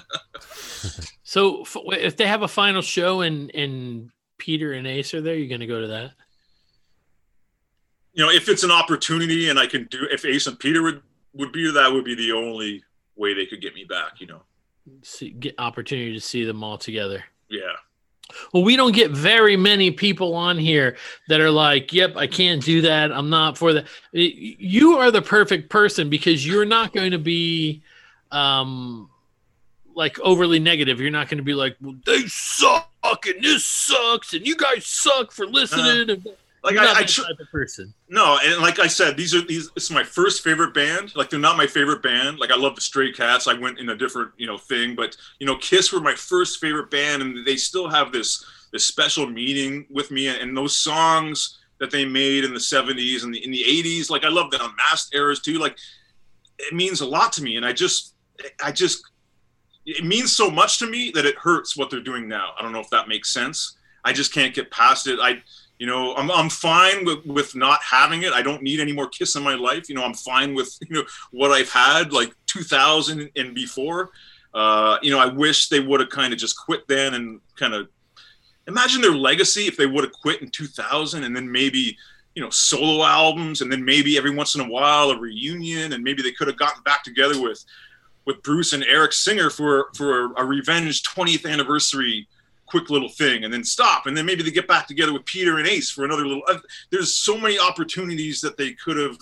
So f- if they have a final show and and Peter and Ace are there, you're going to go to that? You know, if it's an opportunity and I can do, if Ace and Peter would would be, that would be the only way they could get me back. You know, See, get opportunity to see them all together. yeah. Well, we don't get very many people on here that are like, yep, I can't do that. I'm not for that. Y- You are the perfect person because you're not going to be um, like overly negative. You're not going to be like, well, they suck and this sucks and you guys suck for listening. Uh, Like you're I, not I that tr- type of person. No, and like I said, these are these. It's my first favorite band. Like they're not my favorite band. Like I love the Stray Cats. I went in a different, you know, thing. But you know, Kiss were my first favorite band, and they still have this this special meaning with me. And those songs that they made in the seventies and the in the eighties, like I love the Unmasked eras too. Like it means a lot to me, and I just, I just, it means so much to me that it hurts what they're doing now. I don't know if that makes sense. I just can't get past it. I. You know, I'm I'm fine with, with not having it. I don't need any more Kiss in my life. You know, I'm fine with, you know, what I've had like two thousand and before. Uh, you know, I wish they would have kind of just quit then and kind of imagine their legacy if they would have quit in two thousand and then maybe, you know, solo albums and then maybe every once in a while a reunion and maybe they could have gotten back together with with Bruce and Eric Singer for for a Revenge twentieth anniversary quick little thing and then stop and then maybe they get back together with Peter and Ace for another little uh, there's so many opportunities that they could have,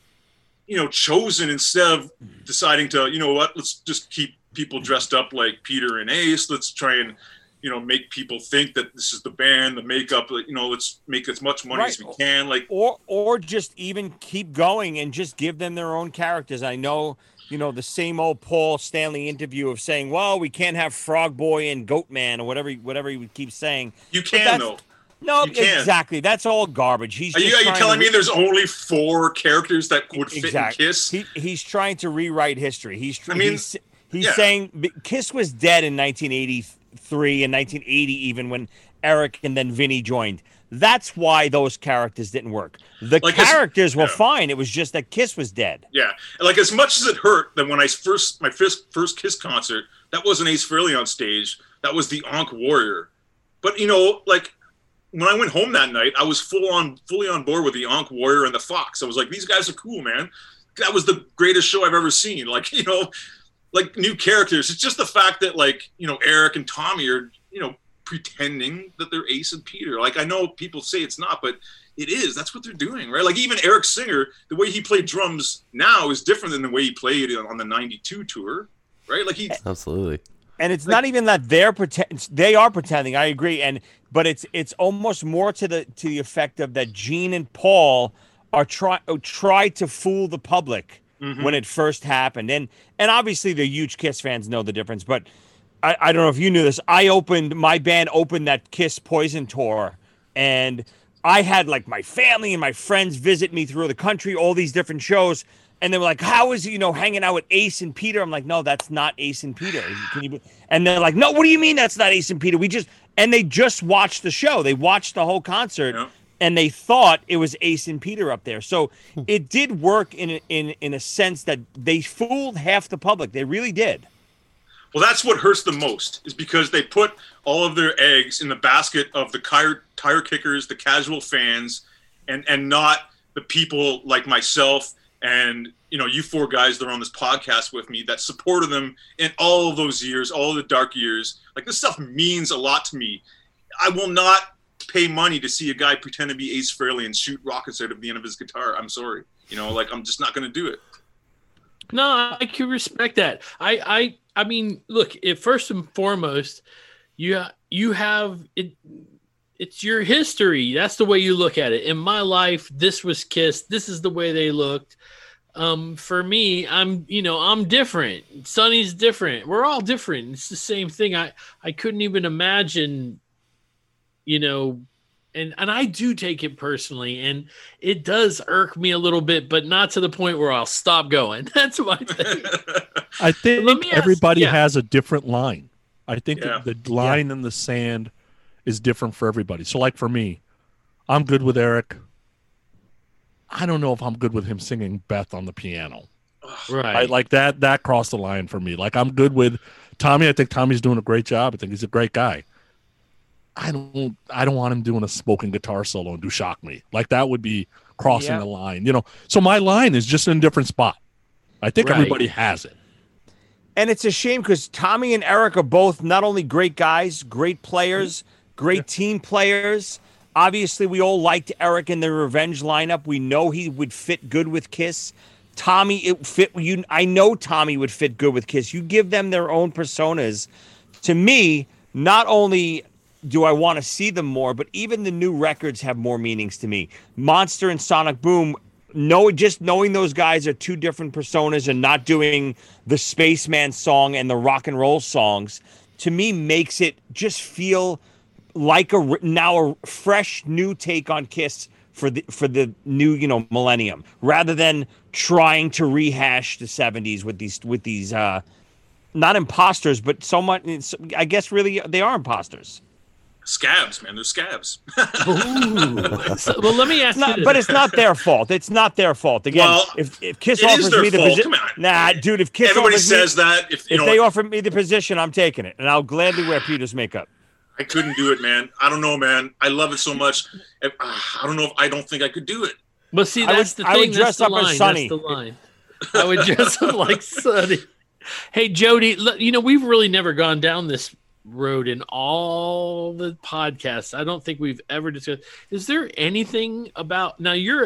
you know, chosen instead of deciding to, you know what, let's just keep people dressed up like Peter and Ace. Let's try and, you know, make people think that this is the band, the makeup, you know, let's make as much money Right. as we can. Like, or or just even keep going and just give them their own characters. I know, you know, the same old Paul Stanley interview of saying, well, we can't have Frog Boy and Goat Man or whatever whatever he would keep saying. you But can that's- though. No, You can. exactly. That's all garbage. He's Are you, just are you trying telling to me there's only four characters that would fit exactly. in Kiss? He, he's trying to rewrite history. He's tr- I mean, he's, he's yeah. saying Kiss was dead in nineteen eighty-three and nineteen eighty even when Eric and then Vinny joined. That's why those characters didn't work. The Like it's- characters were yeah. fine. It was just that Kiss was dead. Yeah, like as much as it hurt that when I first my first first Kiss concert, that wasn't Ace Frehley on stage. That was the Ankh Warrior. But you know, like when I went home that night, I was full on fully on board with the Ankh Warrior and the Fox. I was like, these guys are cool, man. That was the greatest show I've ever seen. Like, you know, like new characters. It's just the fact that like, you know, Eric and Tommy are, you know, pretending that they're Ace and Peter. Like I know people say it's not, but it is. That's what they're doing, right? Like even Eric Singer, the way he played drums now is different than the way he played on the ninety-two tour, right? Like he Absolutely. And it's not even that they're pretend they are pretending. I agree, and but it's it's almost more to the to the effect of that Gene and Paul are try try to fool the public Mhm. when it first happened, and and obviously the huge Kiss fans know the difference. But I, I don't know if you knew this. I opened my band opened that Kiss Poison tour, and I had like my family and my friends visit me through the country, all these different shows. And they were like, how is he, you know, hanging out with Ace and Peter? I'm like, no, that's not Ace and Peter. Can you be-" And they're like, no, what do you mean that's not Ace and Peter? We just, and they just watched the show. They watched the whole concert Yeah. and they thought it was Ace and Peter up there. So it did work in, a- in, in a sense that they fooled half the public. They really did. Well, that's what hurts the most is because they put all of their eggs in the basket of the tire, tire kickers, the casual fans, and, and not the people like myself and, you know, you four guys that are on this podcast with me that supported them in all of those years, all of the dark years. Like this stuff means a lot to me. I will not pay money to see a guy pretend to be Ace Frehley and shoot rockets out of the end of his guitar. I'm sorry. You know, like I'm just not going to do it. No, I can respect that. I, I, I mean, look. If first and foremost, you you have it. It's your history. That's the way you look at it. In my life, this was Kiss. This is the way they looked. Um, for me, I'm, you know, I'm different. Sonny's different. We're all different. It's the same thing. I, I couldn't even imagine, you know, and, and I do take it personally and it does irk me a little bit, but not to the point where I'll stop going. That's my thing. I think Let me ask- everybody yeah. has a different line. I think Yeah. the line in the sand is different for everybody. So, like for me, I'm good with Eric. I don't know if I'm good with him singing Beth on the piano. Right. I, like that, that crossed the line for me. Like I'm good with Tommy. I think Tommy's doing a great job. I think he's a great guy. I don't, I don't want him doing a smoking guitar solo and do Shock Me. Like that would be crossing Yeah. the line, you know? So my line is just in a different spot. I think Right. everybody has it. And it's a shame because Tommy and Eric are both not only great guys, great players, great team players. Obviously, we all liked Eric in the Revenge lineup. We know he would fit good with Kiss. Tommy, it fit you. I know Tommy would fit good with Kiss. You give them their own personas. To me, not only do I want to see them more, but even the new records have more meanings to me. Monster and Sonic Boom. No, just knowing those guys are two different personas and not doing the Spaceman song and the rock and roll songs, to me makes it just feel like a now a fresh new take on Kiss for the for the new, you know, millennium, rather than trying to rehash the seventies with these with these uh, not imposters, but so much. I guess really they are imposters. Scabs, man. They're scabs. Ooh. So, well, let me ask Not, you this. but it's not their fault. It's not their fault. Again, Well, if, if Kiss it is offers their me the fault. position, Come on. nah, dude. If Kiss Everybody offers says me, that. If you if know, they offer me the position, I'm taking it, and I'll gladly wear Peter's makeup. I couldn't do it, man. I don't know, man. I love it so much. If, uh, I don't know if I don't think I could do it. But see, I that's would- the I thing. would That's dress the up as line. Sonny. That's the line. I would dress up like Sonny. Hey, Jody, look, you know, we've really never gone down this road in all the podcasts. I don't think we've ever discussed. Is there anything about now? You're a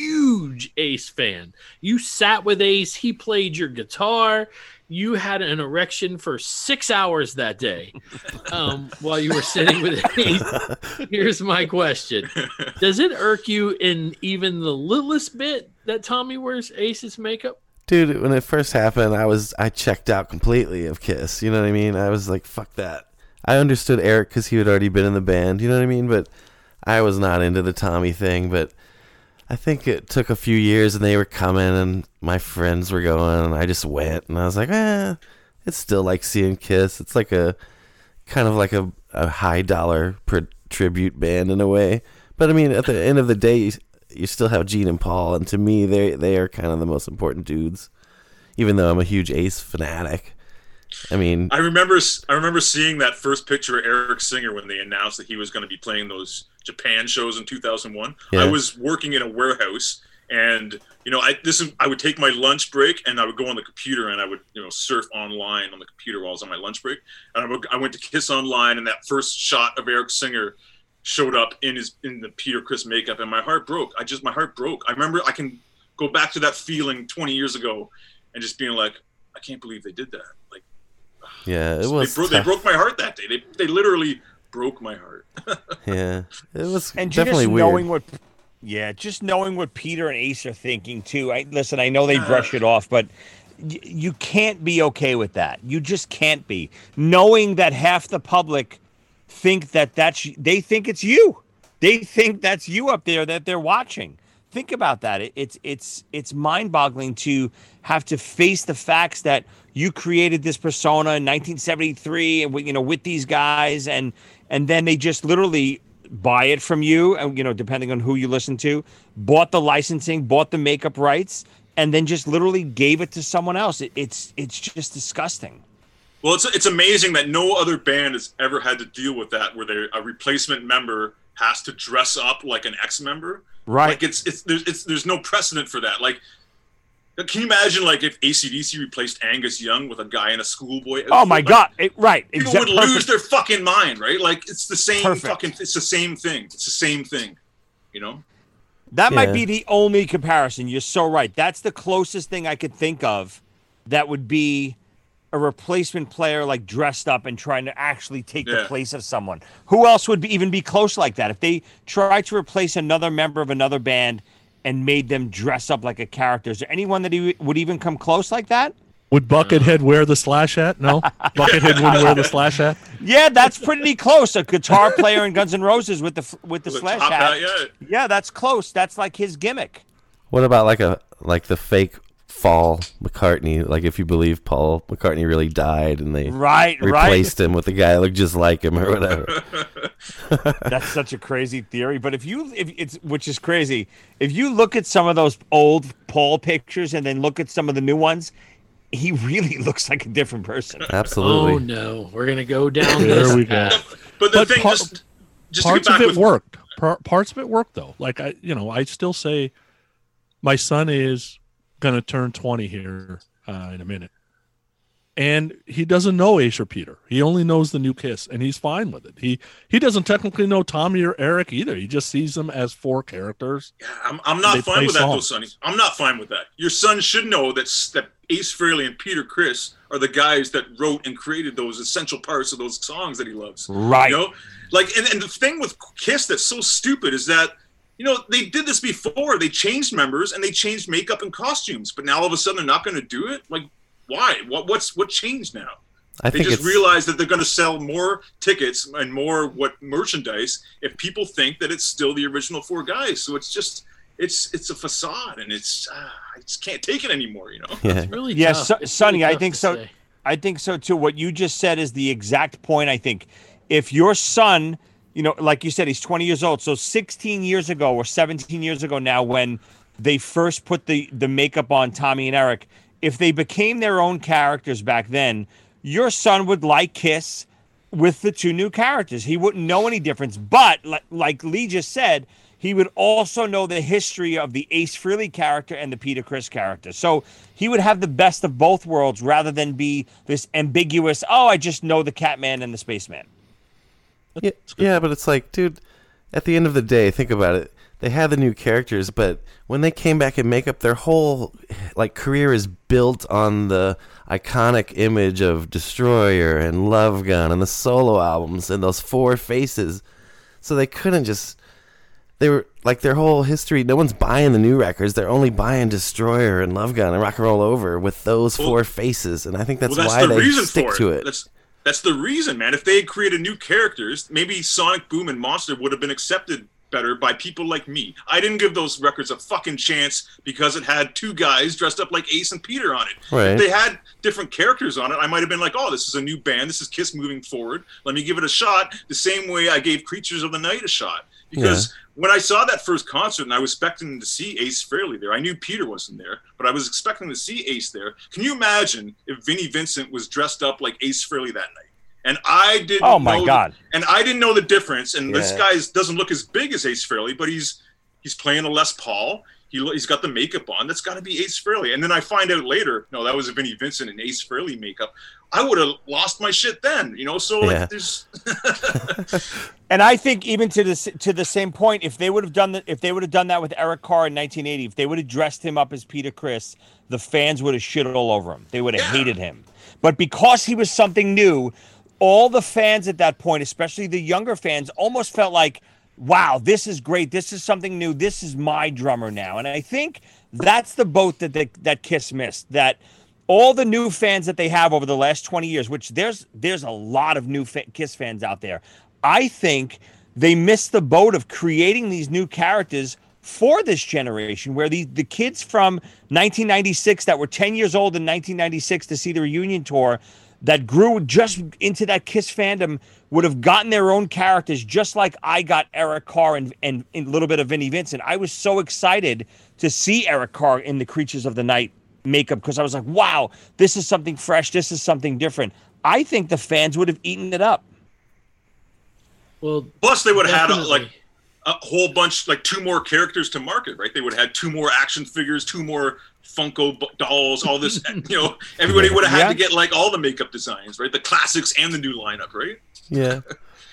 huge Ace fan. You sat with Ace. He played your guitar. You had an erection for six hours that day um, while you were sitting with Ace. Here's my question. Does it irk you in even the littlest bit that Tommy wears Ace's makeup? Dude, when it first happened, I was I checked out completely of Kiss. You know what I mean? I was like, fuck that. I understood Eric because he had already been in the band. You know what I mean? But I was not into the Tommy thing. But I think it took a few years, and they were coming, and my friends were going, and I just went, and I was like, eh, it's still like seeing Kiss. It's like a kind of like a, a high dollar per tribute band in a way. But I mean, at the end of the day, you, you still have Gene and Paul, and to me, they they are kind of the most important dudes. Even though I'm a huge Ace fanatic, I mean, I remember I remember seeing that first picture of Eric Singer when they announced that he was going to be playing those Japan shows in two thousand one. Yeah. I was working in a warehouse, and you know, I this is I would take my lunch break and I would go on the computer and I would, you know, surf online on the computer while I was on my lunch break. And I, would, I went to Kiss Online, and that first shot of Eric Singer showed up in his in the Peter Criss makeup, and my heart broke. I just my heart broke. I remember I can go back to that feeling twenty years ago, and just being like, I can't believe they did that. Like, yeah, it was. they, bro- they tough. broke my heart that day. They they literally broke my heart. Yeah, it was And definitely just weird. knowing what, yeah, just knowing what Peter and Ace are thinking too. I listen. I know they brush it off, but y- you can't be okay with that. You just can't be. Knowing that half the public think that that's they think it's you. They think that's you up there that they're watching. Think about that. It, it's it's it's mind-boggling to have to face the facts that you created this persona in nineteen seventy-three, and you know, with these guys, and and then they just literally buy it from you, and you know, depending on who you listen to, bought the licensing, bought the makeup rights, and then just literally gave it to someone else. It, it's it's just disgusting. Well, it's it's amazing that no other band has ever had to deal with that, where they a replacement member has to dress up like an ex-member. Right. Like it's it's there's it's there's no precedent for that. Like, can you imagine like if A C D C replaced Angus Young with a guy in a schoolboy outfit? Oh my Like, God! It, right. people Exactly. would lose their fucking mind, right? Like it's the same Perfect. fucking it's the same thing. It's the same thing, you know? That might Yeah. be the only comparison. You're so right. That's the closest thing I could think of that would be a replacement player like dressed up and trying to actually take the Yeah. place of someone. Who else would be, even be close like that? If they tried to replace another member of another band and made them dress up like a character, is there anyone that he would even come close like that? Would Buckethead wear the Slash hat? No, Buckethead wouldn't wear the Slash hat. Yeah, that's pretty close. A guitar player in Guns N' Roses with the with the With a slash top hat. hat, yeah. Yeah, that's close. That's like his gimmick. What about like a like the fake fall McCartney, like if you believe Paul McCartney really died and they Right, replaced right. him with a guy that looked just like him or whatever. That's such a crazy theory. But if you, if it's, which is crazy, if you look at some of those old Paul pictures and then look at some of the new ones, he really looks like a different person. Absolutely. Oh no, we're gonna go down There this we go. path. But the But thing, par- just, just to get Parts back of it with worked. Par- parts of it worked though. Like I, you know, I still say my son is gonna turn twenty here uh, in a minute, and he doesn't know Ace or Peter. He only knows the new Kiss, and he's fine with it. He he doesn't technically know Tommy or Eric either. He just sees them as four characters. I'm, I'm not They fine play with that, though, songs. Sonny. I'm not fine with that. Your son should know that s- that Ace Frehley and Peter Criss are the guys that wrote and created those essential parts of those songs that he loves. Right. You know, like, and, and the thing with Kiss that's so stupid is that, you know, they did this before. They changed members and they changed makeup and costumes, but now all of a sudden they're not going to do it. Like, why? What? What's what changed now? I They think just it's realized that they're going to sell more tickets and more what merchandise if people think that it's still the original four guys. So it's just it's it's a facade, and it's uh, I just can't take it anymore. You know. yeah. It's really Yeah, tough. so- It's Sonny, really I tough think to so. say. I think so too. What you just said is the exact point. I think if your son, you know, like you said, he's twenty years old. So sixteen years ago or seventeen years ago now, when they first put the, the makeup on Tommy and Eric, if they became their own characters back then, your son would like Kiss with the two new characters. He wouldn't know any difference. But like, like Lee just said, he would also know the history of the Ace Frehley character and the Peter Criss character. So he would have the best of both worlds rather than be this ambiguous, oh, I just know the Catman and the Spaceman. Yeah, yeah, but it's like, dude, at the end of the day, think about it. They had the new characters, but when they came back in makeup, their whole like career is built on the iconic image of Destroyer and Love Gun and the solo albums and those four faces. So they couldn't just they were like their whole history. No one's buying the new records. They're only buying Destroyer and Love Gun and Rock and Roll Over with those Well- four faces. And I think that's, well, that's why the they reason stick for to it. it. That's that's the reason, man. If they had created new characters, maybe Sonic Boom and Monster would have been accepted better by people like me. I didn't give those records a fucking chance because it had two guys dressed up like Ace and Peter on it. Right. If they had different characters on it, I might have been like, oh, this is a new band. This is Kiss moving forward. Let me give it a shot. The same way I gave Creatures of the Night a shot. Because when I saw that first concert and I was expecting to see Ace Frehley there, I knew Peter wasn't there, but I was expecting to see Ace there. Can you imagine if Vinnie Vincent was dressed up like Ace Frehley that night? And I didn't Oh, my know God. and I didn't know the difference. And this Yeah. guy doesn't look as big as Ace Frehley, but he's he's playing a Les Paul. He, lo- he's got the makeup on. That's got to be Ace Frehley. And then I find out later, no, that was a Vinnie Vincent and Ace Frehley makeup. I would have lost my shit then, you know. So like, Yeah. there's And I think even to the to the same point, if they would have done that, if they would have done that with Eric Carr in nineteen eighty, if they would have dressed him up as Peter Criss, the fans would have shit all over him. They would have Yeah. hated him. But because he was something new, all the fans at that point, especially the younger fans, almost felt like, wow, this is great. This is something new. This is my drummer now. And I think that's the boat that they, that Kiss missed. That all the new fans that they have over the last twenty years, which there's there's a lot of new fa- Kiss fans out there. I think they missed the boat of creating these new characters for this generation, where the, the kids from nineteen ninety-six that were ten years old in nineteen ninety-six to see the reunion tour that grew just into that Kiss fandom would have gotten their own characters, just like I got Eric Carr and, and, and a little bit of Vinnie Vincent. I was so excited to see Eric Carr in the Creatures of the Night makeup because I was like, wow, this is something fresh. This is something different. I think the fans would have eaten it up. Well, plus they would have had a, definitely. like a whole bunch, like two more characters to market, right? They would have had two more action figures, two more Funko b- dolls, all this, you know, everybody would have had Yeah. to get like all the makeup designs, right? The classics and the new lineup, right? Yeah.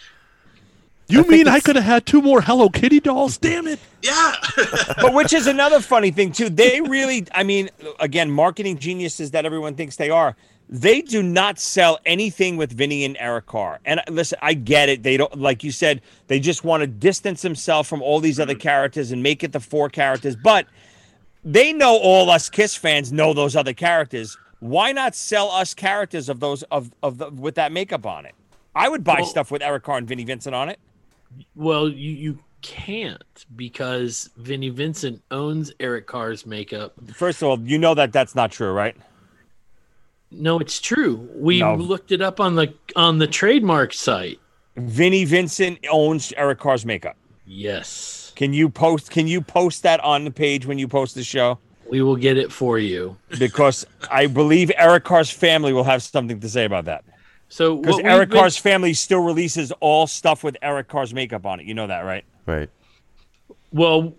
You I think mean I it's- could have had two more Hello Kitty dolls? Damn it. Yeah. But which is another funny thing too. They really, I mean, again, marketing geniuses that everyone thinks they are. They do not sell anything with Vinny and Eric Carr. And listen, I get it. They don't, like you said, they just want to distance themselves from all these other characters and make it the four characters. But they know all us Kiss fans know those other characters. Why not sell us characters of those of of the, with that makeup on it? I would buy Well- stuff with Eric Carr and Vinny Vincent on it. Well, you, you can't because Vinnie Vincent owns Eric Carr's makeup. First of all, you know that that's not true, right? No, it's true. We No. looked it up on the on the trademark site. Vinnie Vincent owns Eric Carr's makeup. Yes. Can you post? Can you post that on the page when you post the show? We will get it for you. Because I believe Eric Carr's family will have something to say about that. So Because what Eric we've been- Carr's family still releases all stuff with Eric Carr's makeup on it. You know that, right? Right. Well,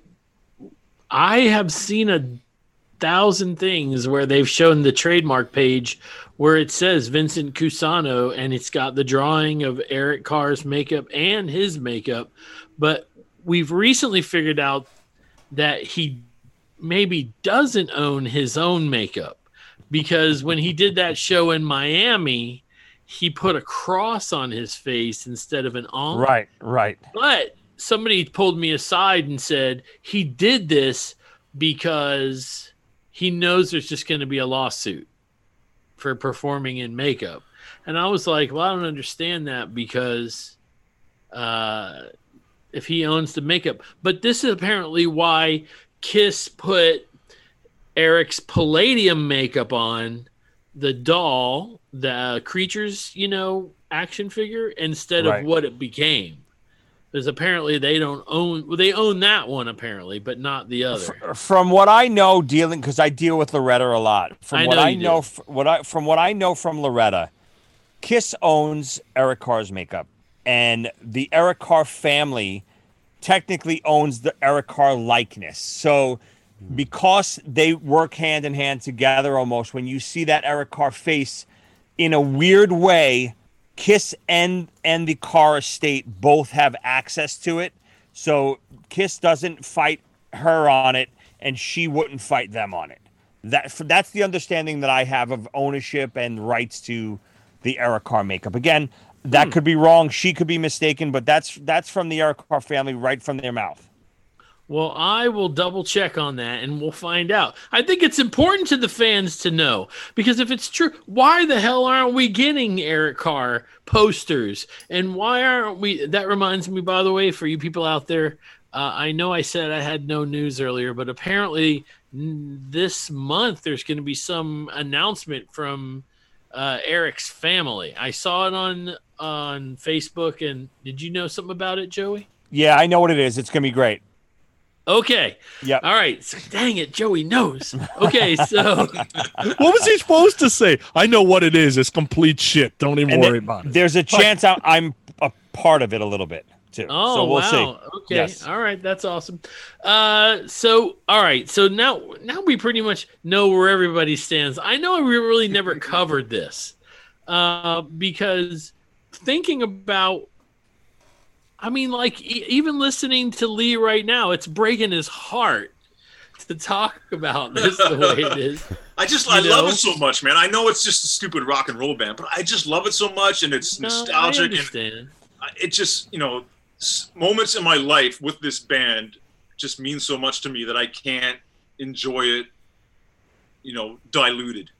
I have seen a thousand things where they've shown the trademark page where it says Vincent Cusano and it's got the drawing of Eric Carr's makeup and his makeup. But we've recently figured out that he maybe doesn't own his own makeup because when he did that show in Miami, he put a cross on his face instead of an ankh. Right, right. But somebody pulled me aside and said he did this because he knows there's just going to be a lawsuit for performing in makeup. And I was like, well, I don't understand that because uh, if he owns the makeup. But this is apparently why Kiss put Eric's Palladium makeup on the doll, the Creatures, you know, action figure instead Right. of what it became. Because apparently they don't own, well, they own that one apparently, but not the other. F- From what I know, dealing because I deal with Loretta a lot. From I what know I you do. know, f- what I from what I know from Loretta, Kiss owns Eric Carr's makeup, and the Eric Carr family technically owns the Eric Carr likeness. So, because they work hand in hand together, almost when you see that Eric Carr face, in a weird way, Kiss and and the Carr estate both have access to it. So Kiss doesn't fight her on it, and she wouldn't fight them on it. That that's the understanding that I have of ownership and rights to the Eric Carr makeup. Again, that Hmm. could be wrong. She could be mistaken, but that's that's from the Eric Carr family, right from their mouth. Well, I will double check on that and we'll find out. I think it's important to the fans to know because if it's true, why the hell aren't we getting Eric Carr posters? And why aren't we? That reminds me, by the way, for you people out there, uh, I know I said I had no news earlier, but apparently n- this month there's going to be some announcement from uh, Eric's family. I saw it on on Facebook, and did you know something about it, Joey? Yeah, I know what it is. It's gonna be great. Okay. Yep. All right. So, dang it, Joey knows. Okay, so What was he supposed to say? I know what it is. It's complete shit. Don't even And worry th- about it. There's a chance I- I'm a part of it a little bit too. oh so we'll wow. see. Okay. Yes. All right, that's awesome. Uh so all right, so now now we pretty much know where everybody stands. I know we really never covered this. Uh because thinking about I mean, like, e- even listening to Lee right now, it's breaking his heart to talk about this the way it is. I just You I love know? it so much, man. I know it's just a stupid rock and roll band, but I just love it so much, and it's No, I nostalgic, and understand. it just you know s- moments in my life with this band just mean so much to me that I can't enjoy it, you know, diluted.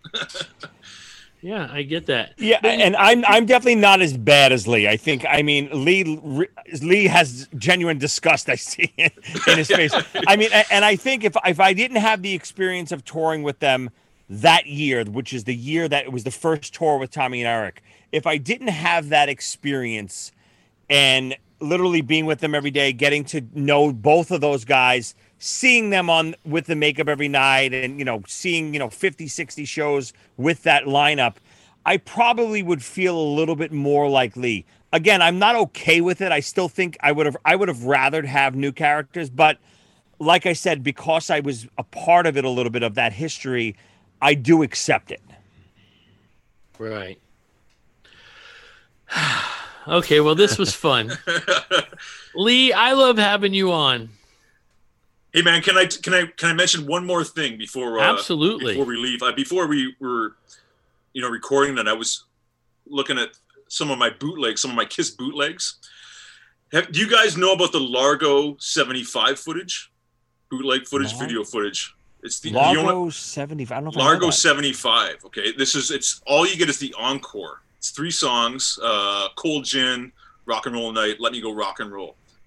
Yeah, I get that. Yeah, and I'm I'm definitely not as bad as Lee. I think I mean Lee Lee has genuine disgust I see in his face. I mean, and I think if if I didn't have the experience of touring with them that year, which is the year that it was the first tour with Tommy and Eric, if I didn't have that experience and literally being with them every day, getting to know both of those guys, seeing them on with the makeup every night and, you know, seeing, you know, fifty, sixty shows with that lineup, I probably would feel a little bit more like Lee. Again, I'm not okay with it. I still think I would have I would have rathered have new characters, but like I said, because I was a part of it a little bit of that history, I do accept it. Right. Okay, well, this was fun. Lee, I love having you on. Hey man, can I can I can I mention one more thing before uh, Absolutely. before we leave? Uh, before we were, you know, recording that, I was looking at some of my bootlegs, some of my Kiss bootlegs. Have, do you guys know about the Largo seventy-five footage, bootleg footage, No. video footage? It's the, the only, Largo seventy-five. I don't know if I know Largo that. seventy-five. Okay, this is it's all you get is the encore. It's three songs: uh, Cold Gin, Rock and Roll Night, Let Me Go Rock and Roll.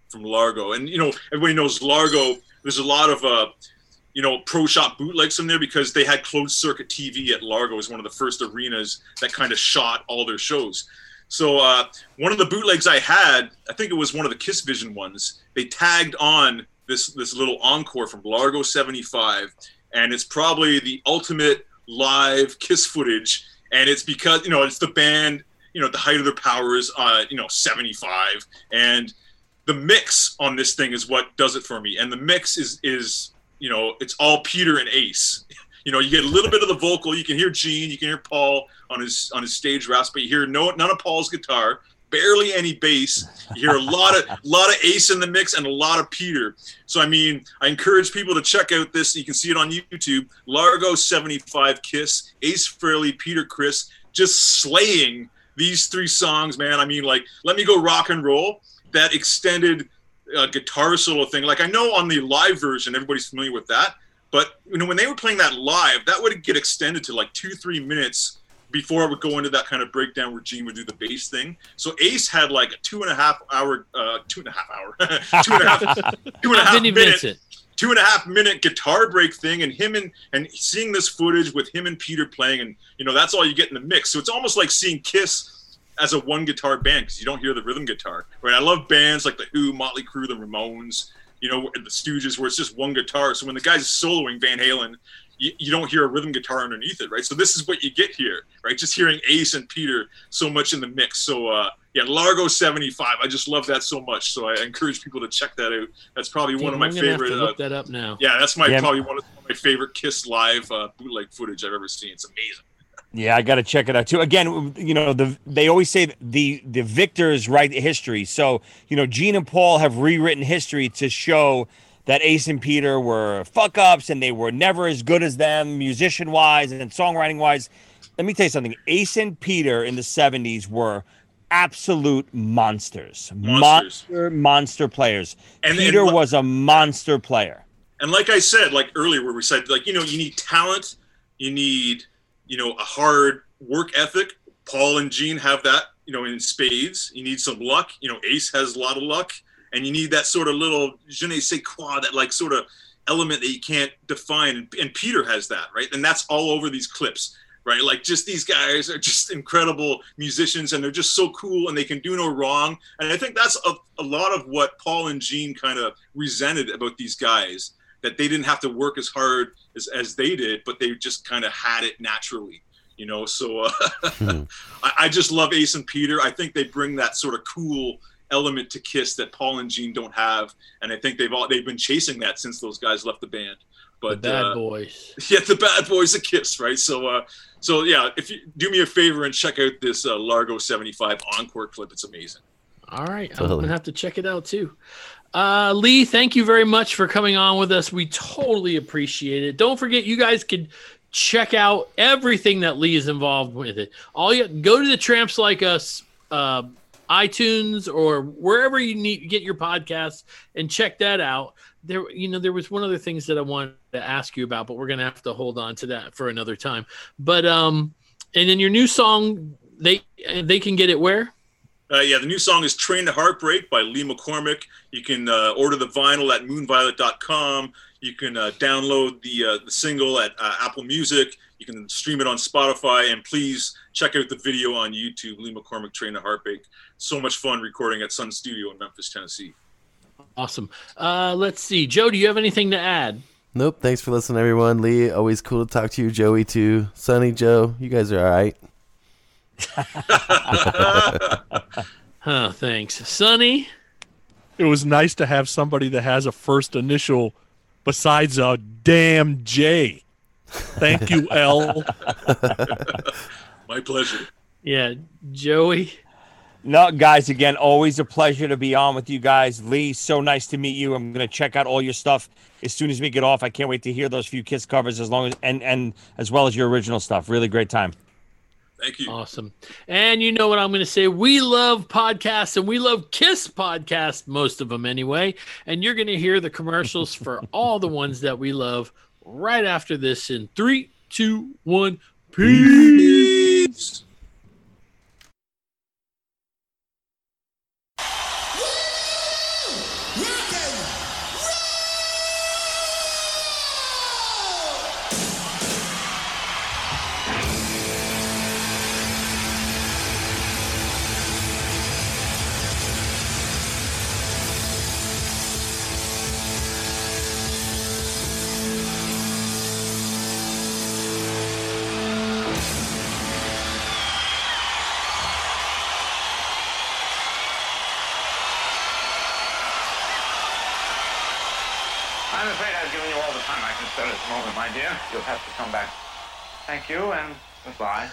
from Largo. And, you know, everybody knows Largo. There's a lot of, uh, you know, pro shop bootlegs in there because they had closed circuit T V at Largo as one of the first arenas that kind of shot all their shows. So uh, one of the bootlegs I had, I think it was one of the Kiss Vision ones, they tagged on this this little encore from Largo seventy-five, and it's probably the ultimate live Kiss footage, and it's because, you know, it's the band, you know, at the height of their powers, uh, you know, seventy-five, and the mix on this thing is what does it for me. And the mix is, is you know, it's all Peter and Ace. You know, you get a little bit of the vocal. You can hear Gene, you can hear Paul on his on his stage raps, but you hear no none of Paul's guitar, barely any bass. You hear a lot of lot of Ace in the mix and a lot of Peter. So I mean, I encourage people to check out this. You can see it on YouTube. Largo seventy-five Kiss, Ace Frehley, Peter Criss, just slaying these three songs, man. I mean, like, Let Me Go Rock and Roll, that extended uh, guitar solo thing. Like, I know on the live version, everybody's familiar with that. But, you know, when they were playing that live, that would get extended to like two, three minutes before it would go into that kind of breakdown where Gene would do the bass thing. So Ace had like a two and a half hour, uh, two and a half hour, two and a half, two and a half minute, two and a half minute guitar break thing, and him and and seeing this footage with him and Peter playing, and you know that's all you get in the mix. So it's almost like seeing Kiss as a one guitar band because you don't hear the rhythm guitar. Right? I love bands like the Who, Motley Crue, the Ramones, you know, the Stooges, where it's just one guitar. So when the guy's soloing Van Halen, you, you don't hear a rhythm guitar underneath it, right? So this is what you get here, right? Just hearing Ace and Peter so much in the mix. So uh, yeah, Largo seventy-five. I just love that so much. So I encourage people to check that out. That's probably Damn, one of my I'm gonna favorite. Have to look uh, that up now. Yeah, that's my Yeah. probably one of my favorite Kiss live uh, bootleg footage I've ever seen. It's amazing. Yeah, I got to check it out too. Again, you know, the they always say the the victors write history. So, you know, Gene and Paul have rewritten history to show that Ace and Peter were fuck ups and they were never as good as them musician wise and songwriting wise. Let me tell you something. Ace and Peter in the seventies were absolute monsters, Monsters. monster monster players. And- Peter and- was a monster player. And like I said, like earlier where we said, like, you know, you need talent, you need, you know, a hard work ethic. Paul and Gene have that, you know, in spades. You need some luck. You know, Ace has a lot of luck. And you need that sort of little je ne sais quoi, that like sort of element that you can't define. And, and Peter has that, right? And that's all over these clips, right? Like, just these guys are just incredible musicians, and they're just so cool, and they can do no wrong. And I think that's a, a lot of what Paul and Gene kind of resented about these guys, that they didn't have to work as hard as, as they did, but they just kind of had it naturally, you know? So uh, Hmm. I, I just love Ace and Peter. I think they bring that sort of cool element to Kiss that Paul and Gene don't have. And I think they've all, they've been chasing that since those guys left the band. But the Bad uh, Boys. yeah, the Bad Boys of Kiss, right? So, uh, so yeah, if you do me a favor and check out this uh, Largo seventy-five encore clip, it's amazing. All right, I'm Totally. gonna have to check it out too. Uh, Lee, thank you very much for coming on with us. We totally appreciate it. Don't forget, you guys can check out everything that Lee is involved with. It all you go to the Tramps Like Us uh, iTunes or wherever you need to get your podcasts and check that out. There, you know, there was one other things that I wanted to ask you about, but we're gonna have to hold on to that for another time. But um, and then your new song, they they can get it where? Uh, yeah, the new song is Train to Heartbreak by Lee McCormick. You can uh, order the vinyl at moonviolet dot com. You can uh, download the uh, the single at uh, Apple Music. You can stream it on Spotify. And please check out the video on YouTube, Lee McCormick, Train to Heartbreak. So much fun recording at Sun Studio in Memphis, Tennessee. Awesome. Uh, let's see. Joe, do you have anything to add? Nope. Thanks for listening, everyone. Lee, always cool to talk to you. Joey, too. Sonny, Joe, you guys are all right. Huh, thanks. Sonny? It was nice to have somebody that has a first initial besides a damn J. Thank you, L. My pleasure. Yeah, Joey? No, guys, again, always a pleasure to be on with you guys. Lee, so nice to meet you. I'm going to check out all your stuff as soon as we get off. I can't wait to hear those few Kiss covers as long as and, and as well as your original stuff. Really great time. Thank you. Awesome. And you know what I'm going to say? We love podcasts, and we love Kiss podcasts, most of them anyway. And you're going to hear the commercials for all the ones that we love right after this in three, two, one, peace. Peace. I'm afraid I've given you all the time I can spare at the moment, my dear. You'll have to come back. Thank you, and goodbye.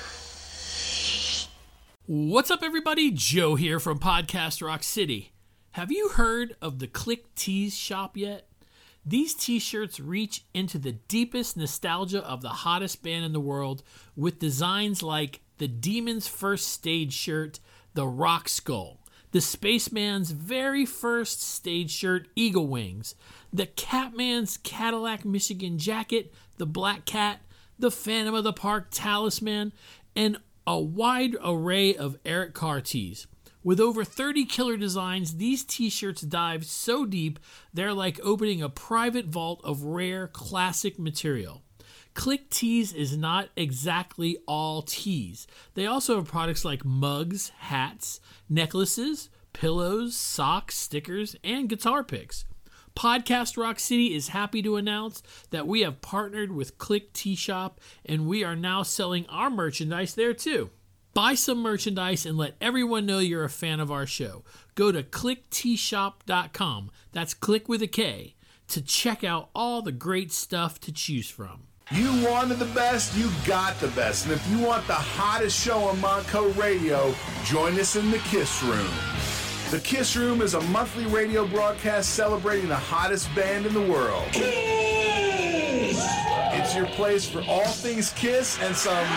What's up, everybody? Joe here from Podcast Rock City. Have you heard of the Click Tees shop yet? These t-shirts reach into the deepest nostalgia of the hottest band in the world with designs like the Demon's first stage shirt, the Rock Skull, the Spaceman's very first stage shirt, Eagle Wings, the Catman's Cadillac Michigan jacket, the Black Cat, the Phantom of the Park Talisman, and a wide array of Eric Carr tees. With over thirty killer designs, these t-shirts dive so deep, they're like opening a private vault of rare, classic material. Click Tees is not exactly all tees. They also have products like mugs, hats, necklaces, pillows, socks, stickers, and guitar picks. Podcast Rock City is happy to announce that we have partnered with Click Tee Shop, and we are now selling our merchandise there too. Buy some merchandise and let everyone know you're a fan of our show. Go to click tee shop dot com, that's click with a K, to check out all the great stuff to choose from. You wanted the best, you got the best. And if you want the hottest show on Monco Radio, join us in the Kiss Room. The Kiss Room is a monthly radio broadcast celebrating the hottest band in the world. Kiss! It's your place for all things Kiss and some...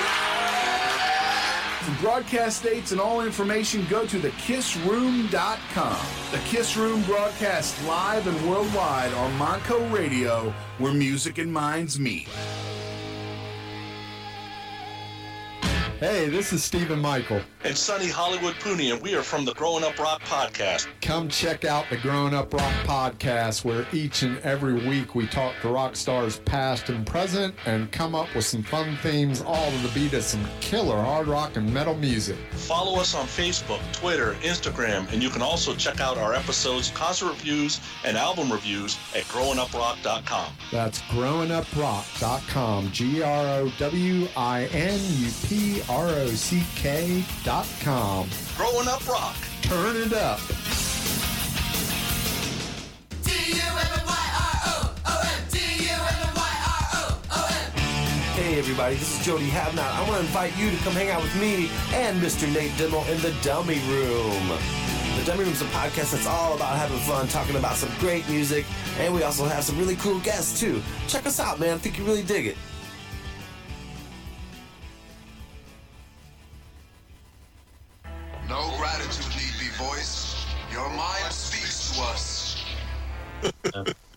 For broadcast dates and all information, go to the kiss room dot com. The Kiss Room broadcasts live and worldwide on Monco Radio, where music and minds meet. Hey, this is Stephen Michael. And Sonny Hollywood Pooney, and we are from the Growing Up Rock Podcast. Come check out the Growing Up Rock Podcast, where each and every week we talk to rock stars past and present and come up with some fun themes, all to the beat of some killer hard rock and metal music. Follow us on Facebook, Twitter, Instagram, and you can also check out our episodes, concert reviews, and album reviews at growing up rock dot com. That's growing up rock dot com, G R O W I N U P R O C K dot com. Growing Up Rock. Turn it up. D U M Y R O O M. D U M Y R O O M. Hey everybody, this is Jody Havnot. I want to invite you to come hang out with me and Mister Nate Dimmel in the Dummy Room. The Dummy Room's a podcast that's all about having fun, talking about some great music, and we also have some really cool guests too. Check us out, man. I think you really dig it. No gratitude need be voiced. Your mind speaks to us.